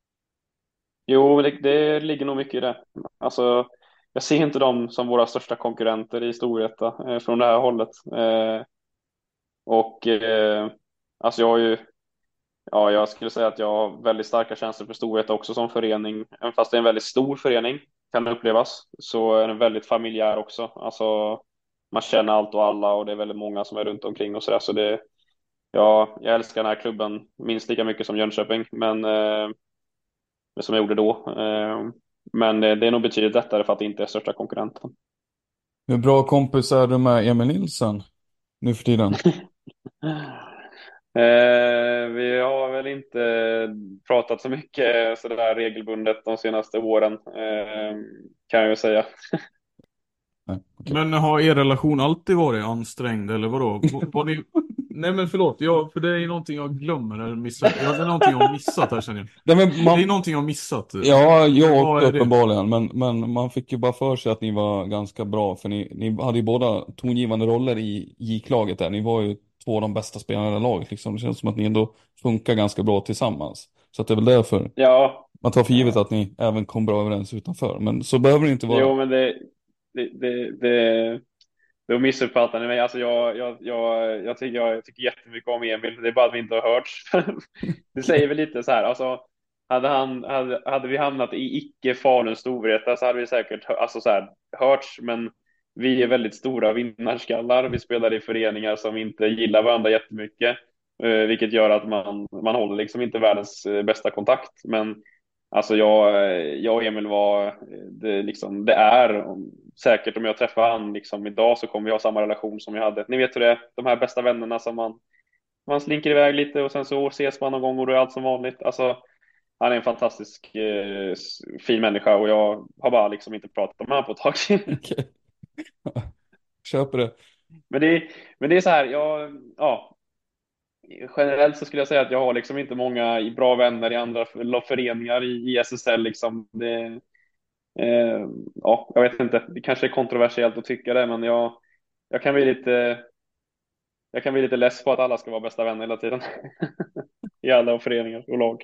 Jo, det, det ligger nog mycket i det. Alltså, jag ser inte dem som våra största konkurrenter i Storvreta eh, från det här hållet. Eh, och eh, alltså jag har ju, ja, jag skulle säga att jag har väldigt starka känslor för Storvreta också som förening. Även fast det är en väldigt stor förening, kan det upplevas, så är den väldigt familjär också. Alltså, man känner allt och alla och det är väldigt många som är runt omkring och sådär. Så det, ja, jag älskar den här klubben minst lika mycket som Jönköping, men eh, som jag gjorde då. Eh, men det, det är nog betydligt lättare för att det inte är största konkurrenten. Hur bra kompis är du med Emil Nilsson nu för tiden? Eh, vi har väl inte pratat så mycket sådär regelbundet de senaste åren, eh, kan jag ju säga. Nej, okej. Men har er relation alltid varit ansträngd eller vadå? Var, var ni... Nej men förlåt, jag, för det är någonting jag glömmer eller missar. Ja, det är någonting jag har missat här, känner jag. Nej, men man, Det är någonting jag har missat. ja, jag Vad också är det? uppenbarligen, men, men man fick ju bara för sig att ni var ganska bra, för ni, ni hade ju båda tongivande roller i J-laget där. Ni var ju två av de bästa spelarna i laget liksom. Det känns som att ni ändå funkar ganska bra tillsammans. Så att det är väl därför Ja, man tar för givet att ni även kom bra överens utanför. Men så behöver det inte vara. jo, men det, det, det, det, då missuppfattar ni mig. Alltså jag, jag, jag, jag, tycker, jag tycker jättemycket om Emil. Det är bara att vi inte har hörts. Det säger väl lite så här. Alltså, hade, han, hade, hade vi hamnat i icke Falun Storvreta så hade vi säkert hö- alltså så här, hörts. Men vi är väldigt stora vinnarskallar. Vi spelar i föreningar som inte gillar varandra jättemycket. Eh, vilket gör att man, man håller liksom inte världens eh, bästa kontakt. Men Alltså jag, jag och Emil var, det, liksom, det är säkert om jag träffar han liksom idag så kommer vi ha samma relation som vi hade. Ni vet hur det är, de här bästa vännerna som man, man slinker iväg lite och sen så ses man någon gång och då är allt som vanligt. Alltså, han är en fantastisk eh, fin människa och jag har bara liksom inte pratat med honom på ett tag. Okej. Köper det. Men det, men det är så här, jag, ja, generellt så skulle jag säga att jag har liksom inte många bra vänner i andra föreningar i, i S S L liksom. Det, Eh, ja, jag vet inte. Det kanske är kontroversiellt att tycka det, men jag, jag kan bli lite, jag kan bli lite less på att alla ska vara bästa vänner hela tiden. I alla föreningar och lag.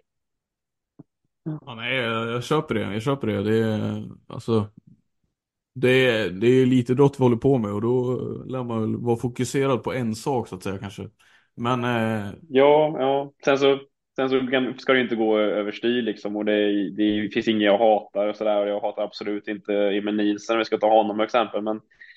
Ja, nej, jag, jag köper det. Jag köper det. Det är, alltså, det är, det är lite brott vi håller på med och då lär man väl vara fokuserad på en sak så att säga kanske. Men eh, Ja, ja. Sen så, sen så kan- ska det inte gå överstyr liksom. Och det, det finns inget jag hatar och sådär. Och jag hatar absolut inte Emil Nielsen om vi ska ta honom som exempel. Men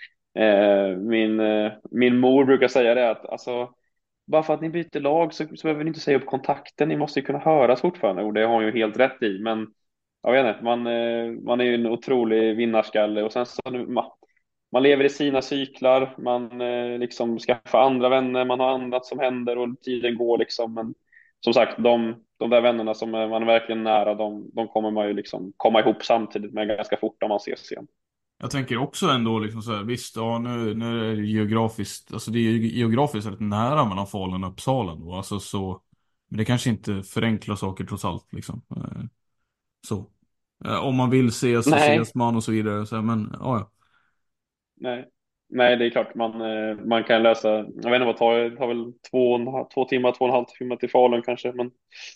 eh, min, eh, min mor brukar säga det att alltså, bara för att ni byter lag så, så behöver ni inte säga upp kontakten. Ni måste ju kunna höras fortfarande. Och det har hon ju helt rätt i. Men jag vet inte, man, eh, man är ju en otrolig vinnarskalle. Och sen så nu, man, man lever i sina cyklar. Man eh, liksom skaffar andra vänner. Man har annat som händer och tiden går liksom. Men som sagt, de, de där vännerna som är- man är verkligen nära, de, de kommer man ju liksom komma ihop samtidigt med ganska fort om man ses igen. jag tänker också ändå liksom så här, visst, ja, nu, nu är det geografiskt, alltså det är ju geografiskt rätt nära mellan Falun och Uppsala då, alltså så, men det kanske inte förenklar saker trots allt liksom. Eh, Så. Eh, Om man vill ses så Nej, ses man och så vidare. Så här, men ja, ja. nej. Nej, det är klart man, eh, man kan lösa, jag vet inte vad det tar, det tar väl två, och en halv- två timmar, två och en halv timme till Falun kanske, men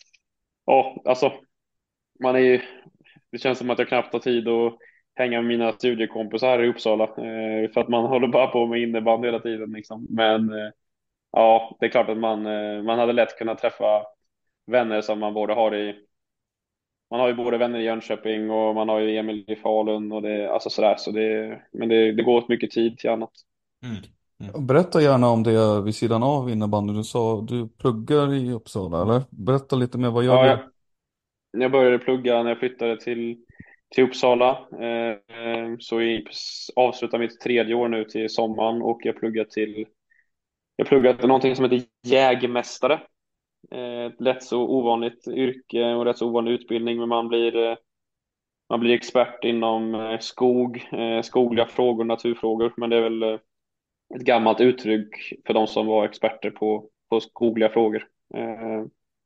ja, alltså man är ju, det känns som att jag knappt har tid att hänga med mina studiekompisar här i Uppsala, eh, för att man håller bara på med innebandy hela tiden liksom. Men eh, ja, det är klart att man, eh, man hade lätt kunnat träffa vänner som man både har i, man har ju både vänner i Jönköping och man har ju Emil i Falun och det, alltså sådär, så det, men det, det går åt mycket tid till annat. Mm. Mm. Berätta gärna om det vid sidan av innebandy. Du sa du pluggar i Uppsala, eller? Berätta lite mer, vad gör Ja, du? jag, jag började plugga när jag flyttade till, till Uppsala. Eh, eh, så jag avslutar mitt tredje år nu till sommaren och jag pluggar till, jag pluggar till någonting som heter jägmästare. Eh, ett lätt så ovanligt yrke och rätt så ovanlig utbildning, men man blir, eh, man blir expert inom eh, skog, eh, skogliga frågor, naturfrågor, men det är väl eh, ett gammalt uttryck för de som var experter på, på skogliga frågor. Eh,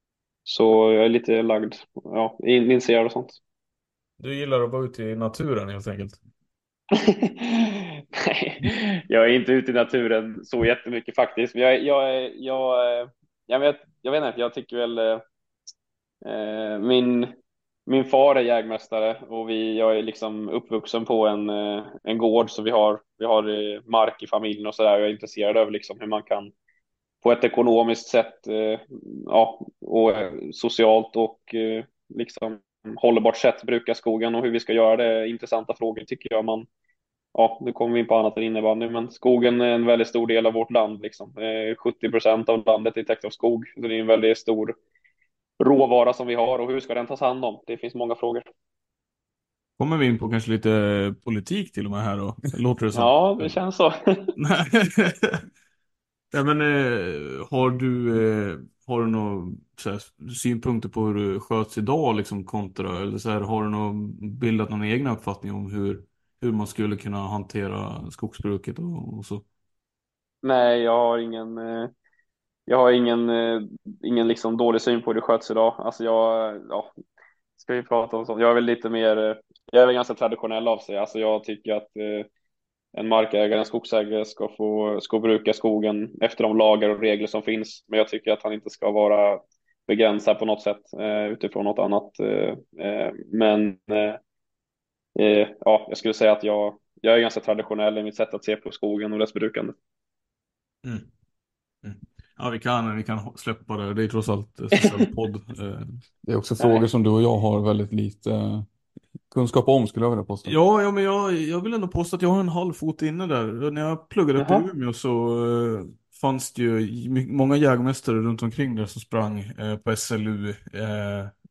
så jag är lite lagd, ja, in- intresserad och sånt. Du gillar att vara ute i naturen helt enkelt. Nej, jag är inte ute i naturen så jättemycket faktiskt. Men jag, jag, jag, jag vet, jag vet inte, jag tycker väl eh, min, min far är jägmästare och vi, jag är liksom uppvuxen på en, eh, en gård, så vi har, vi har eh, mark i familjen och sådär. Jag är intresserad av liksom hur man kan på ett ekonomiskt sätt, eh, ja, och eh, socialt och eh, liksom hållbart sätt bruka skogen, och hur vi ska göra det. Intressanta frågor tycker jag man, ja, nu kommer vi in på annat än innebandy, men skogen är en väldigt stor del av vårt land liksom. Eh, sjuttio procent av landet är täckt av skog, så det är en väldigt stor råvara som vi har, och hur ska den tas hand om? Det finns många frågor. Kommer vi in på kanske lite politik till och med här då? Låter det som. Ja, det känns så. Nej. Nej, men eh, har du eh, har du några så här, synpunkter på hur det sköts idag liksom kontra, eller så här, har du någon, bildat någon egen uppfattning om hur hur man skulle kunna hantera skogsbruket och, och så? Nej, jag har ingen, eh, jag har ingen, eh, ingen liksom dålig syn på hur det sköts idag. Alltså jag, ja, ska vi prata om sånt? Jag är väl lite mer, eh, jag är väl ganska traditionell av sig. Alltså jag tycker att eh, en markägare, en skogsägare ska få, ska bruka skogen efter de lagar och regler som finns. Men jag tycker att han inte ska vara begränsad på något sätt eh, utifrån något annat. Eh, eh, men eh, eh, ja, jag skulle säga att jag, jag är ganska traditionell i mitt sätt att se på skogen och dess brukande. Mm. Mm. Ja, vi kan, vi kan släppa det. Det är trots allt en speciell podd. Eh, Det är också Nej. frågor som du och jag har väldigt lite eh, kunskap om, skulle jag vilja påstå. Ja, ja, men jag, jag vill ändå påstå att jag har en halv fot inne där. När jag pluggade upp i Jaha. Umeå så eh, fanns det ju my- många jägmästare runt omkring där som sprang eh, på S L U. Eh,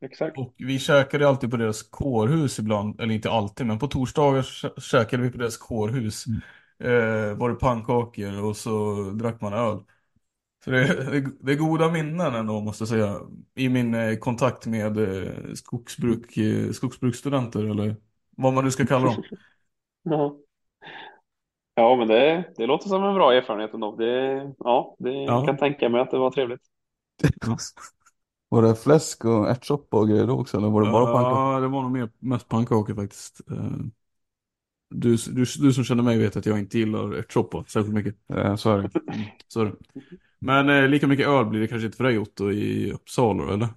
exakt. Och vi käkade alltid på deras kårhus ibland, eller inte alltid, men på torsdagar kä- käkade vi på deras kårhus. Eh, var det pannkakor och så drack man öl. Så det, det, det är goda minnen ändå, måste jag säga, i min eh, kontakt med eh, skogsbruk, eh, skogsbruksstudenter, eller vad man nu ska kalla dem. Ja, ja men det, det låter som en bra erfarenhet ändå. Det, ja, det jag kan Ja. tänka mig att det var trevligt. Var det fläsk och ärtsoppa och grejer då också? Eller var det bara pannkakor? Ja, det var nog mer, mest pannkakor faktiskt. Eh, Du, du, du som känner mig vet att jag inte gillar ärtsoppa särskilt mycket. Eh, så är det. Mm, så är det. Men eh, lika mycket öl blir det kanske inte för dig, Otto, i Uppsala, eller?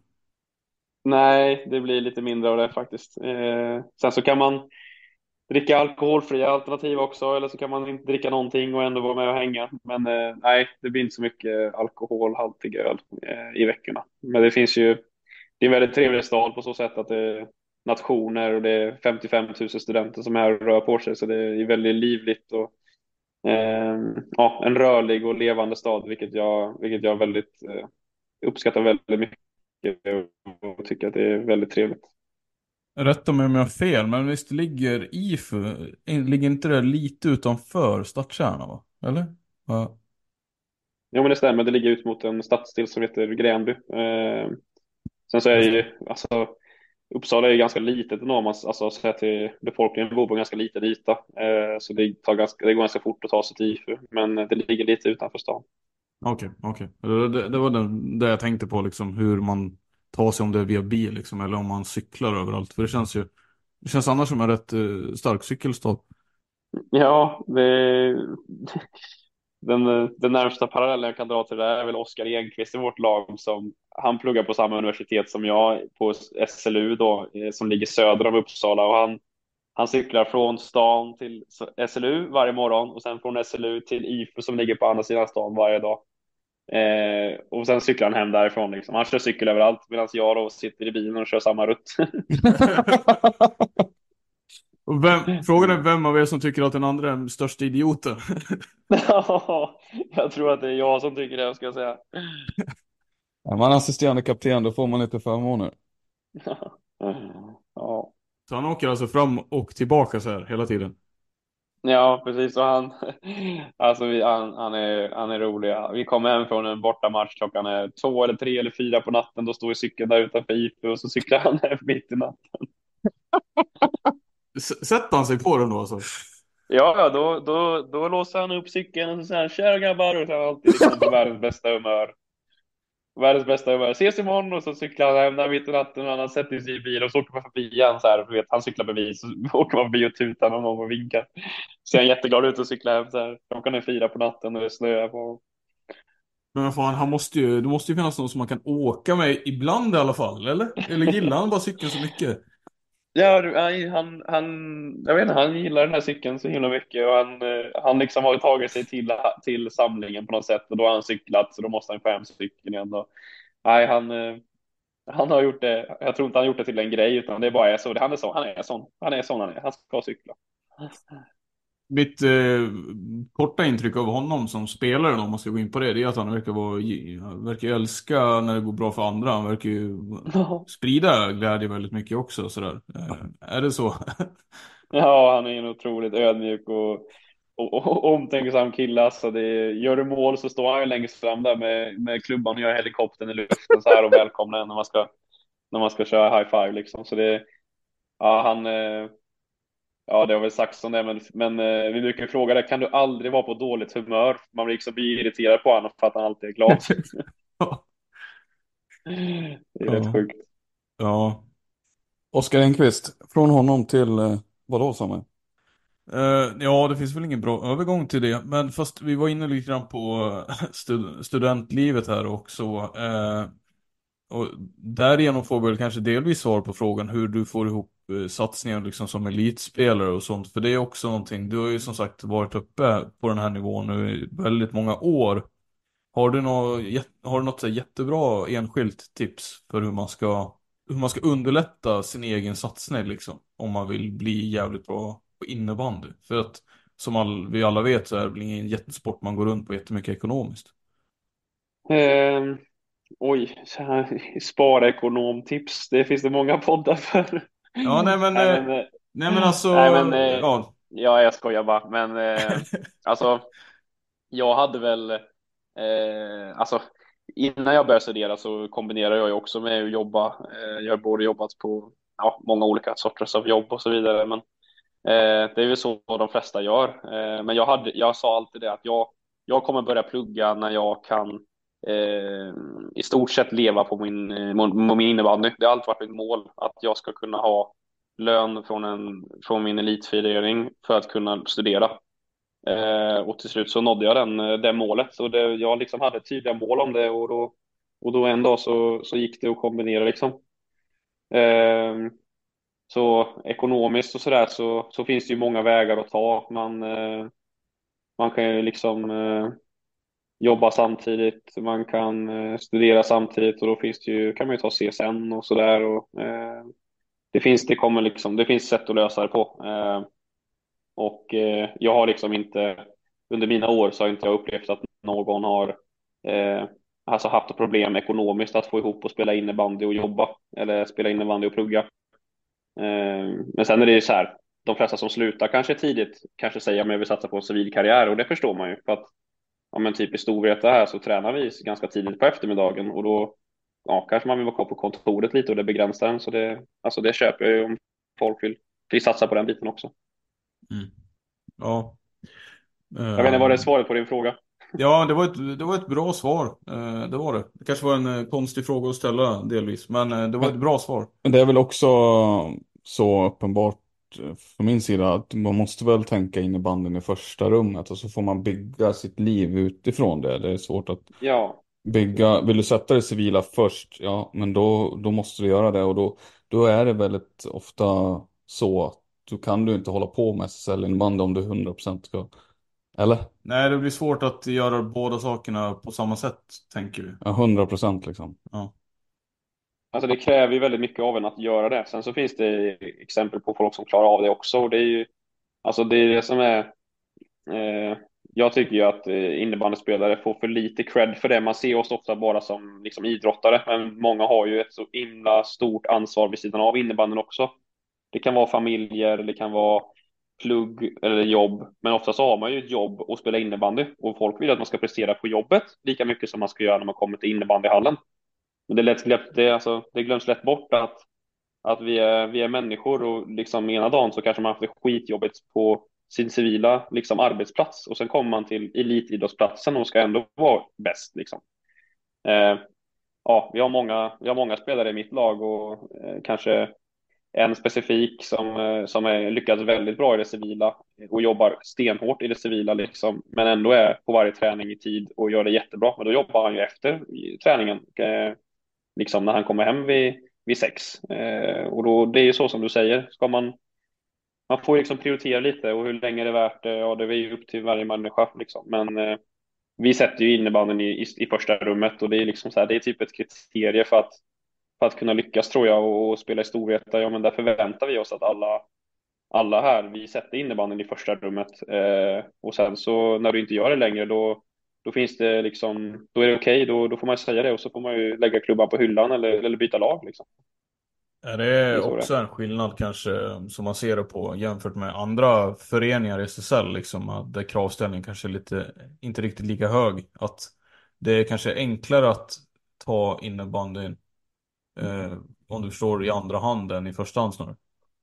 Nej, det blir lite mindre av det faktiskt. Eh, sen så kan man dricka alkoholfria alternativ också, eller så kan man inte dricka någonting och ändå vara med och hänga. Men eh, nej, det blir inte så mycket alkoholhaltig öl eh, i veckorna. Men det finns ju, det är en väldigt trevlig stad på så sätt att det är nationer och det är femtiofem tusen studenter som är här och rör på sig, så det är väldigt livligt och eh, ja, en rörlig och levande stad, vilket jag, vilket jag väldigt eh, uppskattar väldigt mycket och tycker att det är väldigt trevligt. Rätta mig om jag har fel, men visst ligger I F U, in- ligger inte det lite utanför stadskärnan, va? Eller? Ja. Jo, men det stämmer. Det ligger ut mot en stadsdel som heter Gränby. Eh, sen så är det Just det. ju, alltså, Uppsala är ju ganska litet ändå, om man alltså, sett till befolkningen bor på en ganska liten yta. Eh, så det, tar ganska, det går ganska fort att ta sig till I F U, men det ligger lite utanför stan. Okej, okej. Det, det, det var den, det jag tänkte på, liksom, hur man tar sig, om det är via bil, liksom, eller om man cyklar överallt. För det känns ju, det känns annars som en rätt eh, stark cykelstad. Ja, det, den, den närmsta parallellen jag kan dra till det här är väl Oskar Enqvist i vårt lag, som han pluggar på samma universitet som jag på S L U då, eh, som ligger söder om Uppsala, och han Han cyklar från stan till S L U varje morgon och sen från S L U till I F U som ligger på andra sidan stan varje dag. Eh, och sen cyklar han hem därifrån. Liksom. Han kör cykel överallt, medan jag då sitter i bilen och kör samma rutt. Och vem, frågan är vem av er som tycker att den andra är den största idioten. Ja, jag tror att det är jag som tycker det, ska jag säga. Är man assisterande kapten då får man lite förmåner. Ja. Så han åker alltså fram och tillbaka så här hela tiden. Ja, precis. Och han, alltså vi, han, han, är, han är rolig. Vi kommer hem från en bortamatch, klockan är två eller tre eller fyra på natten. Då står vi cykeln där utanför I F U och så cyklar han hem mitt i natten. S- Sätter han sig på den då alltså? Ja, ja, då, då, då låser han upp cykeln och så säger han tjena grabbar, och så är han alltid liksom på världens bästa humör. Världens bästa humör. Ses imorgon, och så cyklar han hem där mitt i natten och han sätter sig i bil och så åker man förbi han så här, du vet, han cyklar bredvid, så åker man förbi och tutar någon gång och vinkar. Ser han jätteglad ut och cyklar hem så här. Klockan är fyra på natten och det snöar på. Men fan, han måste ju, det måste ju finnas någon som man kan åka med ibland i alla fall, eller? Eller gillar han bara cykeln så mycket? Ja, du, han, han, han, jag vet inte, han gillar den här cykeln så himla mycket och han, eh, han liksom har tagit sig till, till samlingen på något sätt, och då har han cyklat, så då måste han få hem cykeln igen då. Nej, han, eh, han har gjort det, jag tror inte han har gjort det till en grej, utan det bara är så, han är så, han är sån, han är sån han är, han ska cykla. Mitt eh, korta intryck av honom som spelare, om man ska gå in på det, det är att han verkar vara, han verkar älska när det går bra för andra. Han verkar ju sprida glädje väldigt mycket också, sådär. Eh, är det så? Ja, han är en otroligt ödmjuk och, och, och omtänksam kille. Alltså det, gör du mål så står han ju längst fram där med, med klubban och gör helikoptern i luften så här och välkomnar en när man ska, när man ska köra high five liksom. Så det, ja, han, eh, ja, det har väl sagt som det, men, men eh, vi brukar ju fråga det, kan du aldrig vara på dåligt humör? Man blir liksom blir irriterad på honom för att han alltid är glad. Det är rätt Ja. sjukt. Ja. Oskar Enqvist, från honom till eh, vadå sa man? Eh, ja, det finns väl ingen bra övergång till det. Men fast vi var inne lite grann på stud- studentlivet här också. Eh, och därigenom får vi väl kanske delvis svar på frågan hur du får ihop eh, satsningen liksom som elitspelare och sånt. För det är också någonting, du har ju som sagt varit uppe på den här nivån nu i väldigt många år. Har du något, jät- har du något så här jättebra enskilt tips för hur man ska, hur man ska underlätta sin egen satsning liksom, om man vill bli jävligt bra på innebandy? För att som all, vi alla vet så är det väl ingen jättesport man går runt på jättemycket ekonomiskt. Eh, Oj, så här, sparekonomtips. Det finns det många poddar för. Ja, nej men, Nej eh, men, eh, nej men alltså, nej men, eh, ja. ja jag skojar bara. Men eh, alltså, jag hade väl, eh, alltså innan jag började studera så kombinerade jag ju också med att jobba. Eh, jag har både jobbat på ja, många olika sorters av jobb och så vidare. Men eh, det är väl så de flesta gör. Eh, men jag hade, jag sa alltid det att jag, jag kommer börja plugga när jag kan eh, i stort sett leva på min, eh, på min innebandy. Det har alltid varit mitt mål att jag ska kunna ha lön från, en, från min elitförening för att kunna studera. Eh, och till slut så nådde jag den, eh, det målet. Och det, jag liksom hade tydliga mål om det och då, och då en dag så, så gick det att kombinera liksom. Eh, så ekonomiskt och sådär så, så finns det ju många vägar att ta. Man, eh, man kan ju liksom eh, jobba samtidigt, man kan eh, studera samtidigt och då finns det ju, kan man ju ta C S N och sådär. Och, eh, det finns, det kommer liksom, det finns sätt att lösa det på. Eh, och eh, jag har liksom inte, under mina år så har inte jag upplevt att någon har eh, alltså haft problem ekonomiskt att få ihop och spela innebandy och jobba eller spela innebandy och plugga. Eh, men sen är det ju så här, de flesta som slutar kanske tidigt kanske säger att jag vill satsa på en civil karriär och det förstår man ju för att ja, men typ i Storvreta här så tränar vi ganska tidigt på eftermiddagen och då ja, kanske man vill vara kvar på kontoret lite och det begränsar en så det, alltså det köper jag ju om folk vill, vill satsa på den biten också. Mm. Ja. Jag vet inte, var det Ehm, svaret på din fråga? ja, det var ett, det var ett bra svar. Eh, det var det. Det kanske var en eh, konstig fråga att ställa delvis, men eh, det var ett bra svar. Men det är väl också så uppenbart eh, från min sida att man måste väl tänka innebandyn i första rummet och så får man bygga sitt liv utifrån det. Det är svårt att Ja, bygga. Vill du sätta det civila först? Ja, men då, då måste du göra det och då, då är det väldigt ofta så att då kan du inte hålla på med S S L-innebandy om du hundra procent ska. Eller? Nej, det blir svårt att göra båda sakerna på samma sätt, tänker du. Ja, hundra procent liksom. Ja. alltså det kräver ju väldigt mycket av en att göra det. Sen så finns det exempel på folk som klarar av det också. Och det är ju, alltså det är det som är, eh, jag tycker ju att eh, innebandyspelare får för lite cred för det. Man ser oss ofta bara som liksom, idrottare, men många har ju ett så himla stort ansvar vid sidan av innebandyn också. Det kan vara familjer, det kan vara plugg eller jobb, men ofta så har man ju ett jobb och spelar innebandy och folk vill att man ska prestera på jobbet lika mycket som man ska göra när man kommer till innebandyhallen. Men det, är lätt, glömt- det, är alltså, det glöms lätt bort att, att vi, är, vi är människor och liksom ena dagen så kanske man har haft det skitjobbigt på sin civila liksom, arbetsplats och sen kommer man till elitidrottsplatsen och ska ändå vara bäst. Liksom. Eh, ja, vi har, många, vi har många spelare i mitt lag och eh, kanske en specifik som, eh, som är lyckats väldigt bra i det civila och jobbar stenhårt i det civila liksom, men ändå är på varje träning i tid och gör det jättebra. Men då jobbar han ju efter i träningen. Eh, liksom när han kommer hem vid, vid sex. Eh, och då, det är ju så som du säger, ska man, man får liksom prioritera lite och hur länge det är värt det, ja det är ju upp till varje människa liksom. Men eh, vi sätter ju innebandyn i, i, i första rummet och det är liksom så här, det är typ ett kriterie för att, för att kunna lyckas tror jag och, och spela i Storvreta, ja men där förväntar vi oss att alla alla här, vi sätter innebandyn i första rummet eh, och sen så när du inte gör det längre då då finns det liksom, då är det okej, då, då får man säga det och så får man ju lägga klubban på hyllan eller, eller byta lag liksom. Är Det det är så också det. en skillnad kanske som man ser det på jämfört med andra föreningar i S S L liksom, att där kravställningen kanske är lite, inte riktigt lika hög, att det är kanske enklare att ta innebandyn eh, om du förstår i andra hand än i första hand snarare.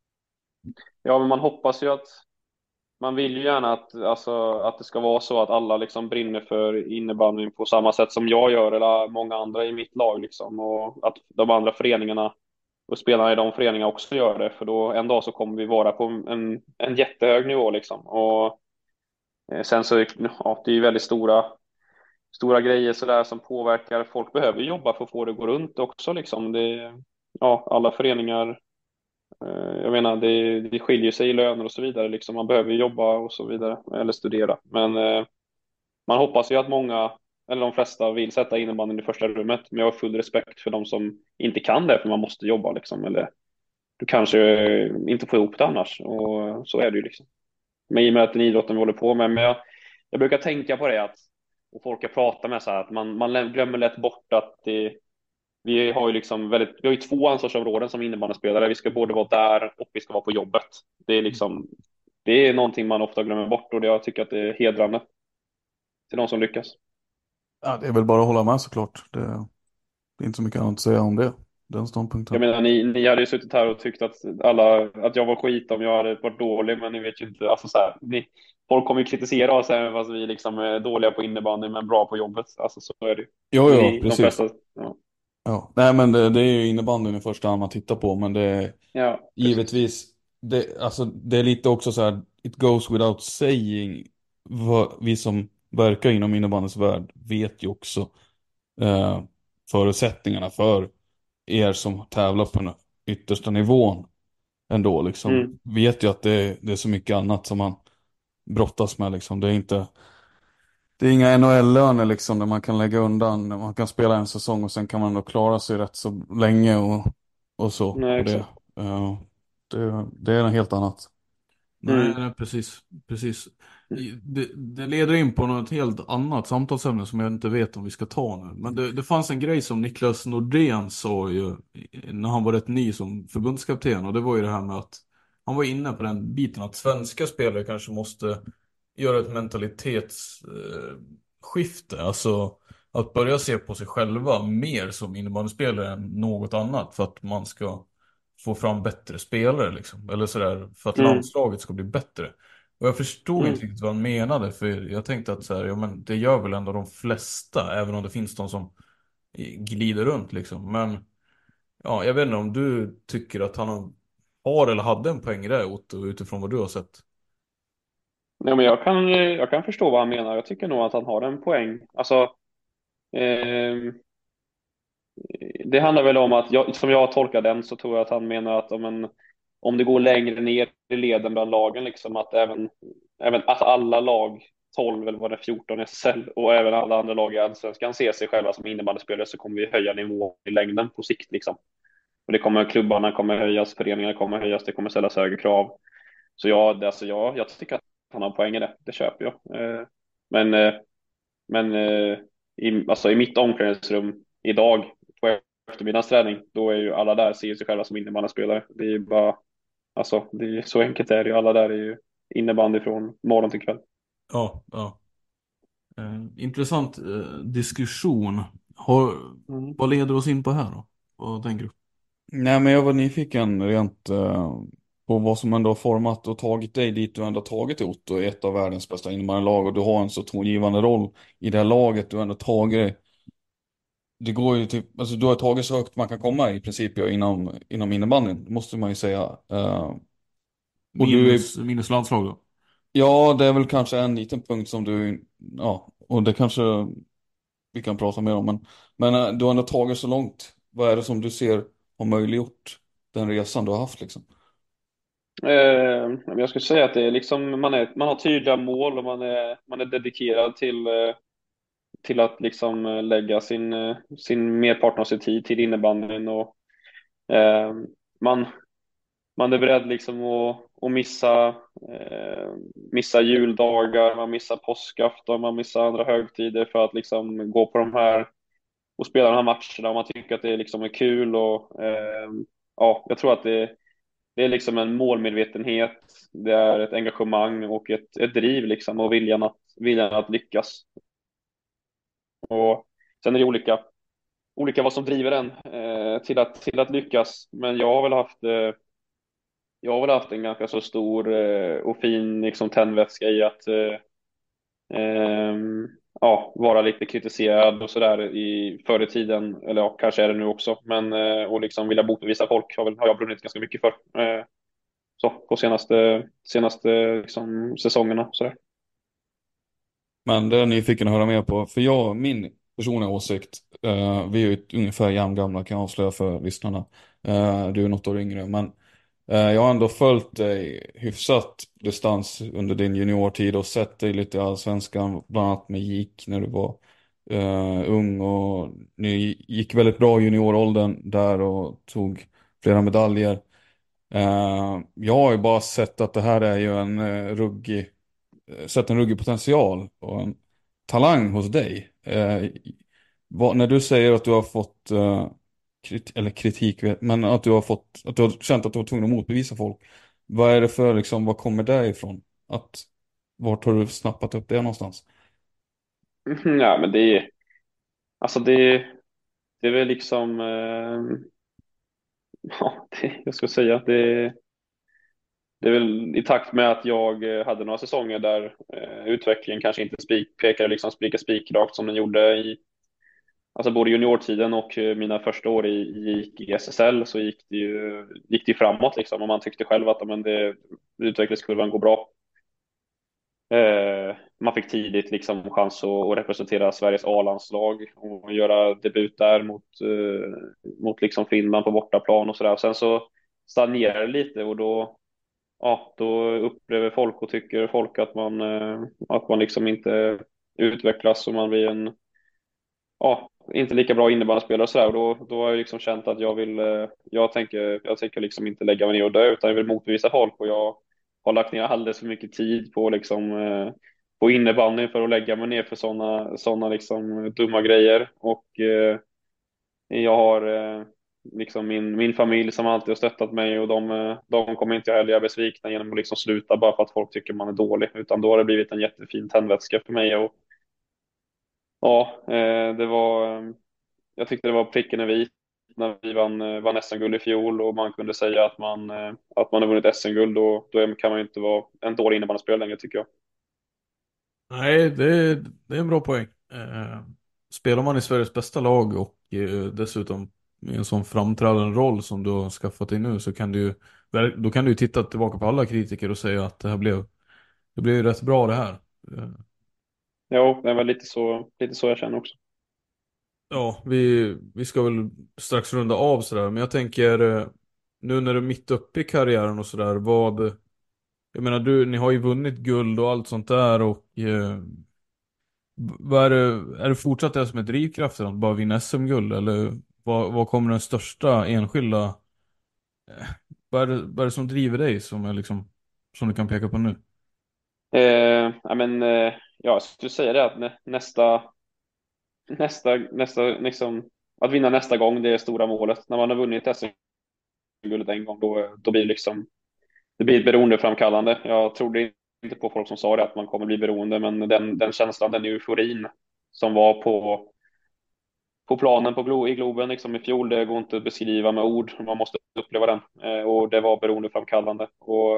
Ja, men man hoppas ju att man vill ju gärna att, alltså, att det ska vara så att alla liksom brinner för innebandyn på samma sätt som jag gör eller många andra i mitt lag liksom och att de andra föreningarna och spelarna i de föreningarna också gör det för då en dag så kommer vi vara på en, en jättehög nivå liksom och eh, sen så ja, det är ju väldigt stora stora grejer sådär som påverkar. Folk behöver jobba för att få det att gå runt också liksom. Det, ja, alla föreningar, eh, jag menar det, det skiljer sig i löner och så vidare liksom. Man behöver jobba och så vidare eller studera. Men eh, man hoppas ju att många eller de flesta vill sätta innebandyn i första rummet. Men jag har full respekt för de som inte kan det för man måste jobba liksom. Eller du kanske eh, inte får ihop det annars och så är det ju liksom. Men i och med att den idrotten vi håller på med. Men jag, jag brukar tänka på det att och folk jag pratar med så här, att man, man lä- glömmer lätt bort att det, vi har ju liksom väldigt, vi har ju två ansvarsområden som innebandyspelare. Vi ska både vara där och vi ska vara på jobbet. Det är liksom, det är någonting man ofta glömmer bort och det, jag tycker att det är hedrande till de som lyckas. Ja, det är väl bara att hålla med såklart. Det, det är inte så mycket annat att säga om det. Den ståndpunkten. Jag menar, ni, ni hade ju suttit här och tyckt att, alla, att jag var skit om jag hade varit dålig, men ni vet ju inte. Alltså så här, ni, folk kommer ju kritisera oss även fast vi liksom är dåliga på innebandy men bra på jobbet. Alltså så är det ju. Jo, Men jo, i, de precis. flesta, ja. Ja. Nej, men det, det är ju innebandyn i första hand man tittar på. Men det är Ja, precis. givetvis, det, alltså, det är lite också så här, it goes without saying. Vad, vi som verkar inom innebandyns värld vet ju också eh, förutsättningarna för er som tävlar på den yttersta nivån ändå liksom. Mm. Vet ju att det, det är så mycket annat som man brottas med liksom. Det är inte, det är inga N H L-löner liksom där man kan lägga undan, man kan spela en säsong och sen kan man då klara sig rätt så länge och, och så. Nej, Och det, exakt. uh, det, det är något helt annat. Nej, Mm. nej, precis, precis. Det, det leder in på något helt annat samtalsämne som jag inte vet om vi ska ta nu. Men det, det fanns en grej som Niklas Nordén sa ju när han var rätt ny som förbundskapten. Och det var ju det här med att han var inne på den biten att svenska spelare kanske måste göra ett mentalitetsskifte. Alltså att börja se på sig själva mer som innebandyspelare än något annat för att man ska få fram bättre spelare liksom. Eller sådär, för att Mm. landslaget ska bli bättre. Och jag förstod Mm. inte riktigt vad han menade. För jag tänkte att så här, ja, men det gör väl ändå de flesta. Även om det finns de som glider runt liksom. Men ja, jag vet inte om du tycker att han har eller hade en poäng där, Otto, utifrån vad du har sett. Ja, men jag kan, jag kan förstå vad han menar. Jag tycker nog att han har en poäng. Alltså, ehm, det handlar väl om att, jag, som jag tolkar den, så tror jag att han menar att om, en, om det går längre ner i leden bland lagen, liksom att även, även att alla lag, tolv eller vad det är, fjorton i S S L och även alla andra lag i Allsvenskan ser sig själva som innebandyspelare, så kommer vi höja nivån i längden på sikt liksom. Och det kommer, klubbarna kommer höjas, föreningarna kommer höjas, det kommer ställas högre krav. Så ja, det, alltså, ja, jag tycker att han har poäng i det, det köper jag. Eh, men eh, men eh, i, alltså, i mitt omklädningsrum idag på eftermiddagsträning, då är ju alla där, ser sig själva som innebandyspelare. Det är ju bara, alltså, det är, så enkelt är det ju. Alla där är ju innebandy från morgon till kväll. Ja, ja. Eh, intressant eh, diskussion. Har, Mm. vad leder oss in på här då? Vad tänker du? Nej, men jag var nyfiken rent eh, på vad som ändå har format och tagit dig dit du ändå har tagit dig, Otto, i ett av världens bästa innebandylag, och du har en så tongivande roll i det här laget. Du har ändå tagit dig, det går ju typ, alltså du har tagit så högt man kan komma i princip, ja, inom, inom innebandyn, måste man ju säga. Eh, och du är, Minus, minus landslag då? ja, det är väl kanske en liten punkt som du, ja, och det kanske vi kan prata mer om, men, men eh, du har ändå tagit så långt. Vad är det som du ser har möjliggjort den resan du har haft liksom? Eh, men jag skulle säga att det är liksom, man, är, man har tydliga mål och man är, man är dedikerad till, eh, till att liksom eh, lägga sin, eh, sin merparten av sin tid till innebandyn, och eh, man, man är beredd liksom att, att missa, eh, missa juldagar, man missar påskafton, man missar andra högtider för att liksom gå på de här och spela de här matcherna, och man tycker att det liksom är kul. Och eh, ja, jag tror att det, det är liksom en målmedvetenhet, det är ett engagemang och ett, ett driv liksom, och viljan att, viljan att lyckas. Och sen är det olika, olika vad som driver en eh, till att, till att lyckas. Men jag har väl haft eh, jag har väl haft en ganska så stor eh, och fin liksom, tändvätska i att eh, ehm, ja, vara lite kritiserad och sådär i förr i tiden, eller ja, kanske är det nu också, men eh, och liksom vilja motbevisa folk har, väl, har jag brunnit ganska mycket för eh, så på senaste, senaste liksom, säsongerna sådär. Men det är jag nyfiken att höra mer på. För jag, min personliga åsikt, eh, vi är ju ungefär jämngamla, kan jag avslöja för lyssnarna. Eh, du är något år yngre, men eh, jag har ändå följt dig hyfsat distans under din juniortid och sett dig lite i Allsvenskan, bland annat med J I K när du var eh, ung, och ni gick väldigt bra i junioråldern där och tog flera medaljer. Eh, jag har ju bara sett att det här är ju en eh, ruggig, sett en ruggig potential och en talang hos dig. Eh, vad, när du säger att du har fått eh, krit, eller kritik, vet- men att du har fått, att du har känt att du var tvungen att motbevisa folk. Vad är det för, liksom, vad kommer det ifrån? Att, vart har du snappat upp det någonstans? Ja, men det är, alltså det, det är väl liksom, eh, ja, det, jag ska säga att det, det är väl i takt med att jag eh, hade några säsonger där eh, utvecklingen kanske inte spik, pekade liksom spika spikrakt som den gjorde i, alltså både juniortiden och eh, mina första år i, i, i S S L, så gick det ju, gick det ju framåt liksom, och man tyckte själv att men det, utvecklingskurvan går bra. Eh, man fick tidigt liksom chans att, att representera Sveriges A-landslag och göra debut där mot, eh, mot liksom Finland på bortaplan och sådär. Sen så stagnerade det lite, och då, ja, då upplever folk och tycker folk att man, eh, att man liksom inte utvecklas och man blir en, ja, inte lika bra innebandyspelare och sådär. Och då, då har jag liksom känt att jag vill, eh, jag tänker, jag tänker liksom inte lägga mig ner och dö, utan jag vill motbevisa folk, och jag har lagt ner alldeles för mycket tid på liksom, eh, på innebandy för att lägga mig ner för sådana såna liksom dumma grejer. Och eh, jag har eh, liksom min, min familj som alltid har stöttat mig, och de, eh, de kommer inte heller göra besvikna genom att liksom sluta bara för att folk tycker man är dålig, utan då har det blivit en jättefin tändvätska för mig. Och ja, eh, det var, eh, jag tyckte det var pricken över i när vi vann, eh, vann S M-guld i fjol, och man kunde säga att man, eh, att man har vunnit S M-guld, och då är- kan man ju inte vara en dålig innebandyspelare längre, tycker jag. Nej, det, det är en bra poäng. Eh, spelar man i Sveriges bästa lag och eh, dessutom i en sån framträdande roll som du har skaffat dig nu, så kan du ju, då kan du ju titta tillbaka på alla kritiker och säga att det här blev, det blev ju rätt bra det här. Eh, Jo, det var lite så, lite så jag känner också. Ja, vi, vi ska väl strax runda av sådär, men jag tänker eh, nu när du är mitt uppe i karriären och sådär, vad, jag menar du, ni har ju vunnit guld och allt sånt där, och eh, vad är det, är det fortsatt det som är drivkraften, att bara vinna S M-guld, eller vad, vad kommer den största enskilda, eh, vad är det, vad är det som driver dig, som är liksom, som du kan peka på nu? Eh, ja, men, eh, ja, jag skulle säga det att nä, nästa, nästa, nästa, liksom, att vinna nästa gång, det är stora målet. När man har vunnit S M-guldet en gång, då, då blir det liksom, det blir beroendeframkallande. Jag trodde inte på folk som sa det, att man kommer bli beroende, men den, den känslan, den euforin som var på, på planen på Glo, i Globen liksom i fjol, det går inte att beskriva med ord. Man måste uppleva den. Eh, och det var beroendeframkallande. Och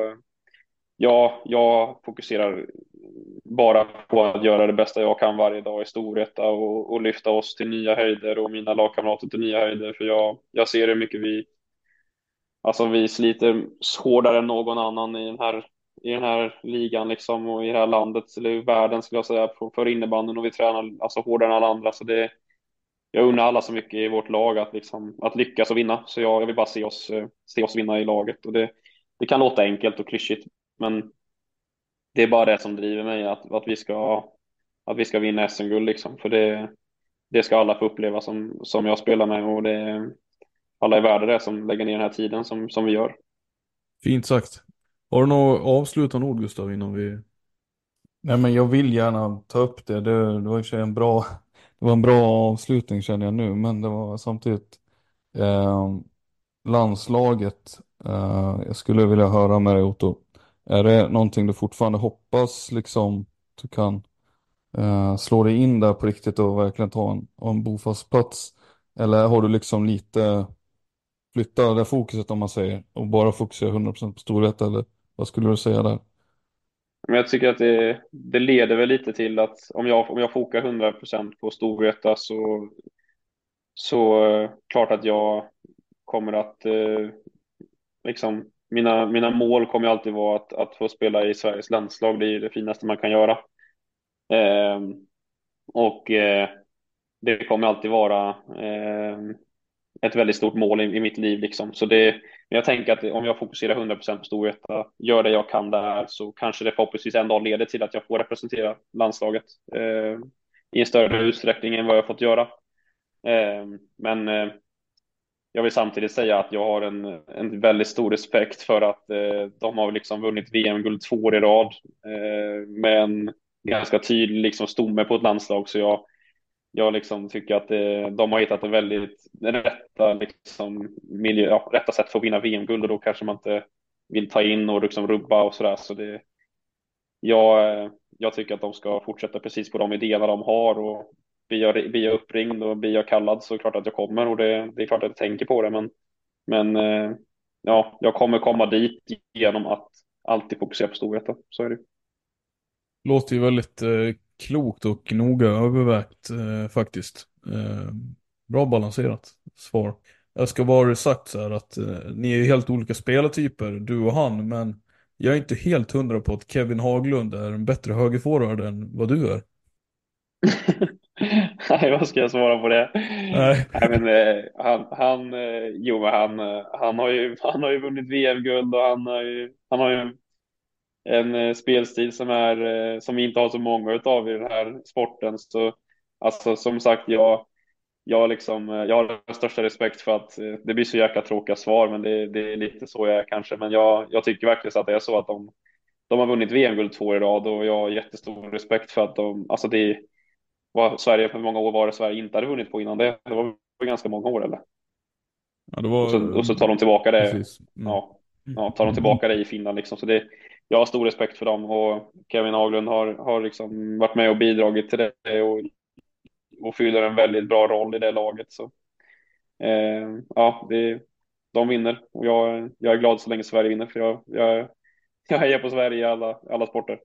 ja, jag fokuserar bara på att göra det bästa jag kan varje dag i Storvreta, och, och lyfta oss till nya höjder och mina lagkamrater till nya höjder. För jag, jag ser hur mycket vi, alltså vi sliter hårdare än någon annan i den här, i den här ligan liksom, och i det här landet, eller i världen skulle jag säga, för, för innebandyn, och vi tränar alltså hårdare än alla andra. Så det, jag unnar alla så mycket i vårt lag att, liksom, att lyckas och vinna. Så jag, jag vill bara se oss, eh, se oss vinna i laget. Och det, det kan låta enkelt och klyschigt, men det är bara det som driver mig, att, att vi ska, att vi ska vinna S M-guld liksom. För det, det ska alla få uppleva som, som jag spelar med, och det, alla i världen det som lägger ner den här tiden som, som vi gör. Fint sagt. Har du några avslutande ord, Gustav, innan vi... Nej, men jag vill gärna ta upp det. Det, det var i och för sig en bra, det var en bra avslutning känner jag nu, men det var samtidigt eh, landslaget. Eh, jag skulle vilja höra med dig, Otto. Är det någonting du fortfarande hoppas liksom du kan eh, slå dig in där på riktigt och verkligen ta en, ha en bofast plats? Eller har du liksom lite flyttat det fokuset, om man säger, och bara fokusera hundra procent på storhet, eller vad skulle du säga där? Men jag tycker att det, det leder väl lite till att om jag, om jag fokar hundra procent på Storvreta, så, så eh, klart att jag kommer att eh, liksom, mina, mina mål kommer ju alltid vara att, att få spela i Sveriges landslag. Det är det finaste man kan göra. Eh, och eh, det kommer alltid vara eh, ett väldigt stort mål i, i mitt liv liksom. Så det, men jag tänker att om jag fokuserar hundra procent på Storvreta, gör det jag kan där, så kanske det förhoppningsvis en dag leder till att jag får representera landslaget eh, i en större utsträckning än vad jag fått göra. Eh, men eh, jag vill samtidigt säga att jag har en, en väldigt stor respekt för att eh, de har liksom vunnit V M-guld två år i rad, eh, med en ganska tydlig liksom stomme på ett landslag, så jag, jag liksom tycker att det, de har hittat en väldigt rätta, liksom, miljö, ja, rätta sätt för att vinna V M-guld, och då kanske man inte vill ta in och liksom rubba och sådär. Så det, jag, jag tycker att de ska fortsätta precis på de idéerna de har, och blir jag, blir jag uppringd och blir jag kallad så är det klart att jag kommer, och det, det är klart att jag tänker på det, men, men ja, jag kommer komma dit genom att alltid fokusera på storheten, så är det. Låter ju väldigt eh, klokt och noga övervägt eh, faktiskt. Eh, bra balanserat svar. Jag ska bara sagt så här att eh, ni är helt olika spelartyper, du och han, men jag är inte helt hundra på att Kevin Haglund är en bättre högerforward än vad du är. Nej, vad ska jag svara på det? Nej. Nej, men eh, han, han, eh, jo, men han, eh, han har ju, han har ju vunnit V M-guld, och han har ju, han har ju en eh, spelstil som är, eh, som vi inte har så många utav i den här sporten. Så alltså, som sagt, jag, jag liksom, eh, jag har den största respekt för att eh, det blir så jäkla tråkiga svar, men det, det är lite så jag är kanske. Men jag, jag tycker verkligen så att det är så att de, de har vunnit V M-guld två år i rad, och jag har jättestor respekt för att de, alltså det var Sverige, för många år var det Sverige inte hade vunnit på innan det. Det var ganska många år, eller? Ja, det var... och, så, och så tar de tillbaka det. Mm. Ja, ja, tar de tillbaka det i Finland liksom. Så det, jag har stor respekt för dem, och Kevin Haglund har, har liksom varit med och bidragit till det, och, och fyller en väldigt bra roll i det laget. Så eh, ja, det, de vinner, och jag, jag är glad så länge Sverige vinner, för jag, jag, jag hejar på Sverige i alla, alla sporter.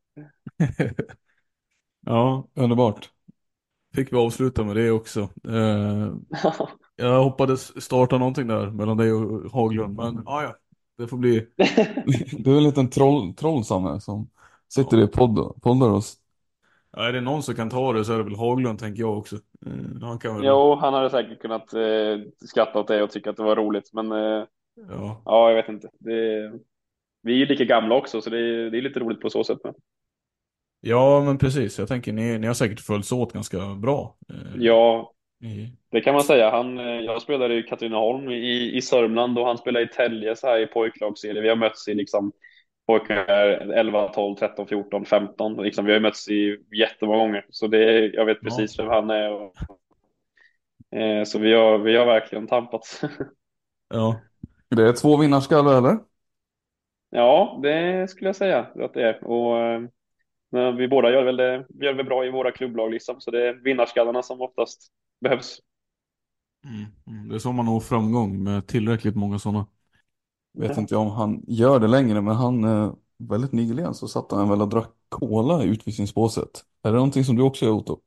Ja, underbart. Fick vi avsluta med det också. Eh, jag hoppades starta någonting där mellan dig och Haglund, men ja, ja, det får bli. Du är en liten troll, trollsamme som sitter i podd, poddar och... Ja, är det någon som kan ta det så är det väl Haglund, tänker jag också. Eh, han kan väl... Jo, han hade säkert kunnat eh, skratta åt det och tycka att det var roligt, men eh, ja. ja, jag vet inte. Det, vi är ju lika gamla också, så det är, det är lite roligt på så sätt. Men... Ja, men precis. Jag tänker ni, ni har säkert följts åt ganska bra. Eh, ja, i... det kan man säga. Han, jag spelade i Katrineholm i, i Sörmland, och han spelade i Tälje så här i pojklagsserie. Vi har mötts i liksom pojkar elva, tolv, tretton, fjorton, femton. Liksom, vi har mötts i jättemånga gånger. Så det, jag vet precis ja. vem han är. Och, eh, så vi har, vi har verkligen tampats. Ja. Det är två vinnarskallar, eller? Ja, det skulle jag säga att det är. Och men vi båda gör väl det, vi gör väl bra i våra klubblag liksom, så det är vinnarskallarna som oftast behövs. Mm, det är så man når framgång med tillräckligt många sådana. Vet inte om han gör det längre, men han eh, väldigt nyligen så satt han väl och drack cola i utvisningsbåset. Är det någonting som du också gör, Otto?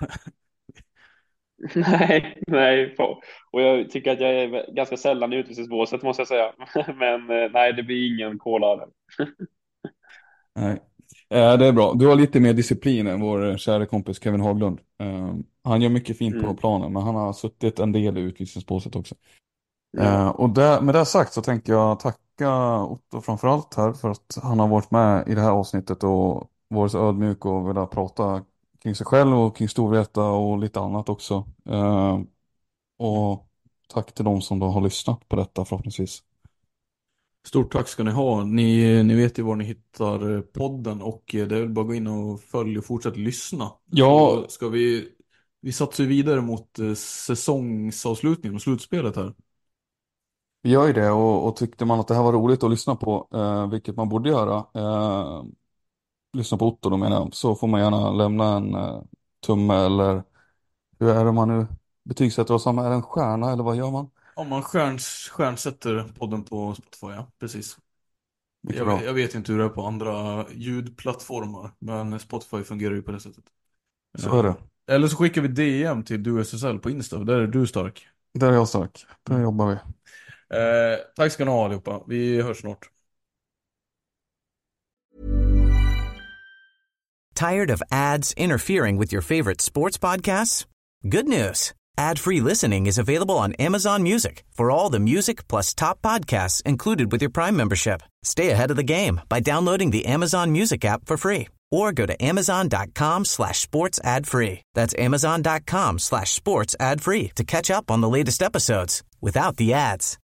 nej, nej. Och jag tycker att jag är ganska sällan i utvisningsbåset, måste jag säga. Men nej, det blir ingen cola där. Nej. Eh, det är bra. Du har lite mer disciplin än vår kära kompis Kevin Haglund. Eh, han gör mycket fint mm. på planen, men han har suttit en del i utvisningsbåset också. Ja. Eh, och där, med det sagt så tänker jag tacka Otto framförallt här för att han har varit med i det här avsnittet och varit så ödmjuk och velat prata kring sig själv och kring Storvreta och lite annat också. Eh, och tack till de som då har lyssnat på detta förhoppningsvis. Stort tack ska ni ha. Ni, ni vet ju var ni hittar podden, och det är väl bara att gå in och följa och fortsätta lyssna. Ja. Så ska vi, vi satsar vidare mot säsongsavslutningen och slutspelet här. Vi gör ju det, och, och tyckte man att det här var roligt att lyssna på, eh, vilket man borde göra, eh, lyssna på Otto då menar jag, så får man gärna lämna en eh, tumme, eller hur är det man nu betygsätter oss, är det en stjärna eller vad gör man? Om man stjärns, stjärnsätter podden på Spotify, ja, precis. Jag, jag vet inte hur det är på andra ljudplattformar, men Spotify fungerar ju på det sättet. Så är det. Eller så skickar vi D M till Du S S L på Insta, där är du stark. Där är jag stark, där jobbar vi. Eh, tack ska ni ha allihopa, vi hörs snart. Tired of ads interfering with your favorite sports podcasts? Good news. Ad-free listening is available on Amazon Music for all the music plus top podcasts included with your Prime membership. Stay ahead of the game by downloading the Amazon Music app for free or go to amazon.com slash sports ad free. That's amazon.com slash sports ad free to catch up on the latest episodes without the ads.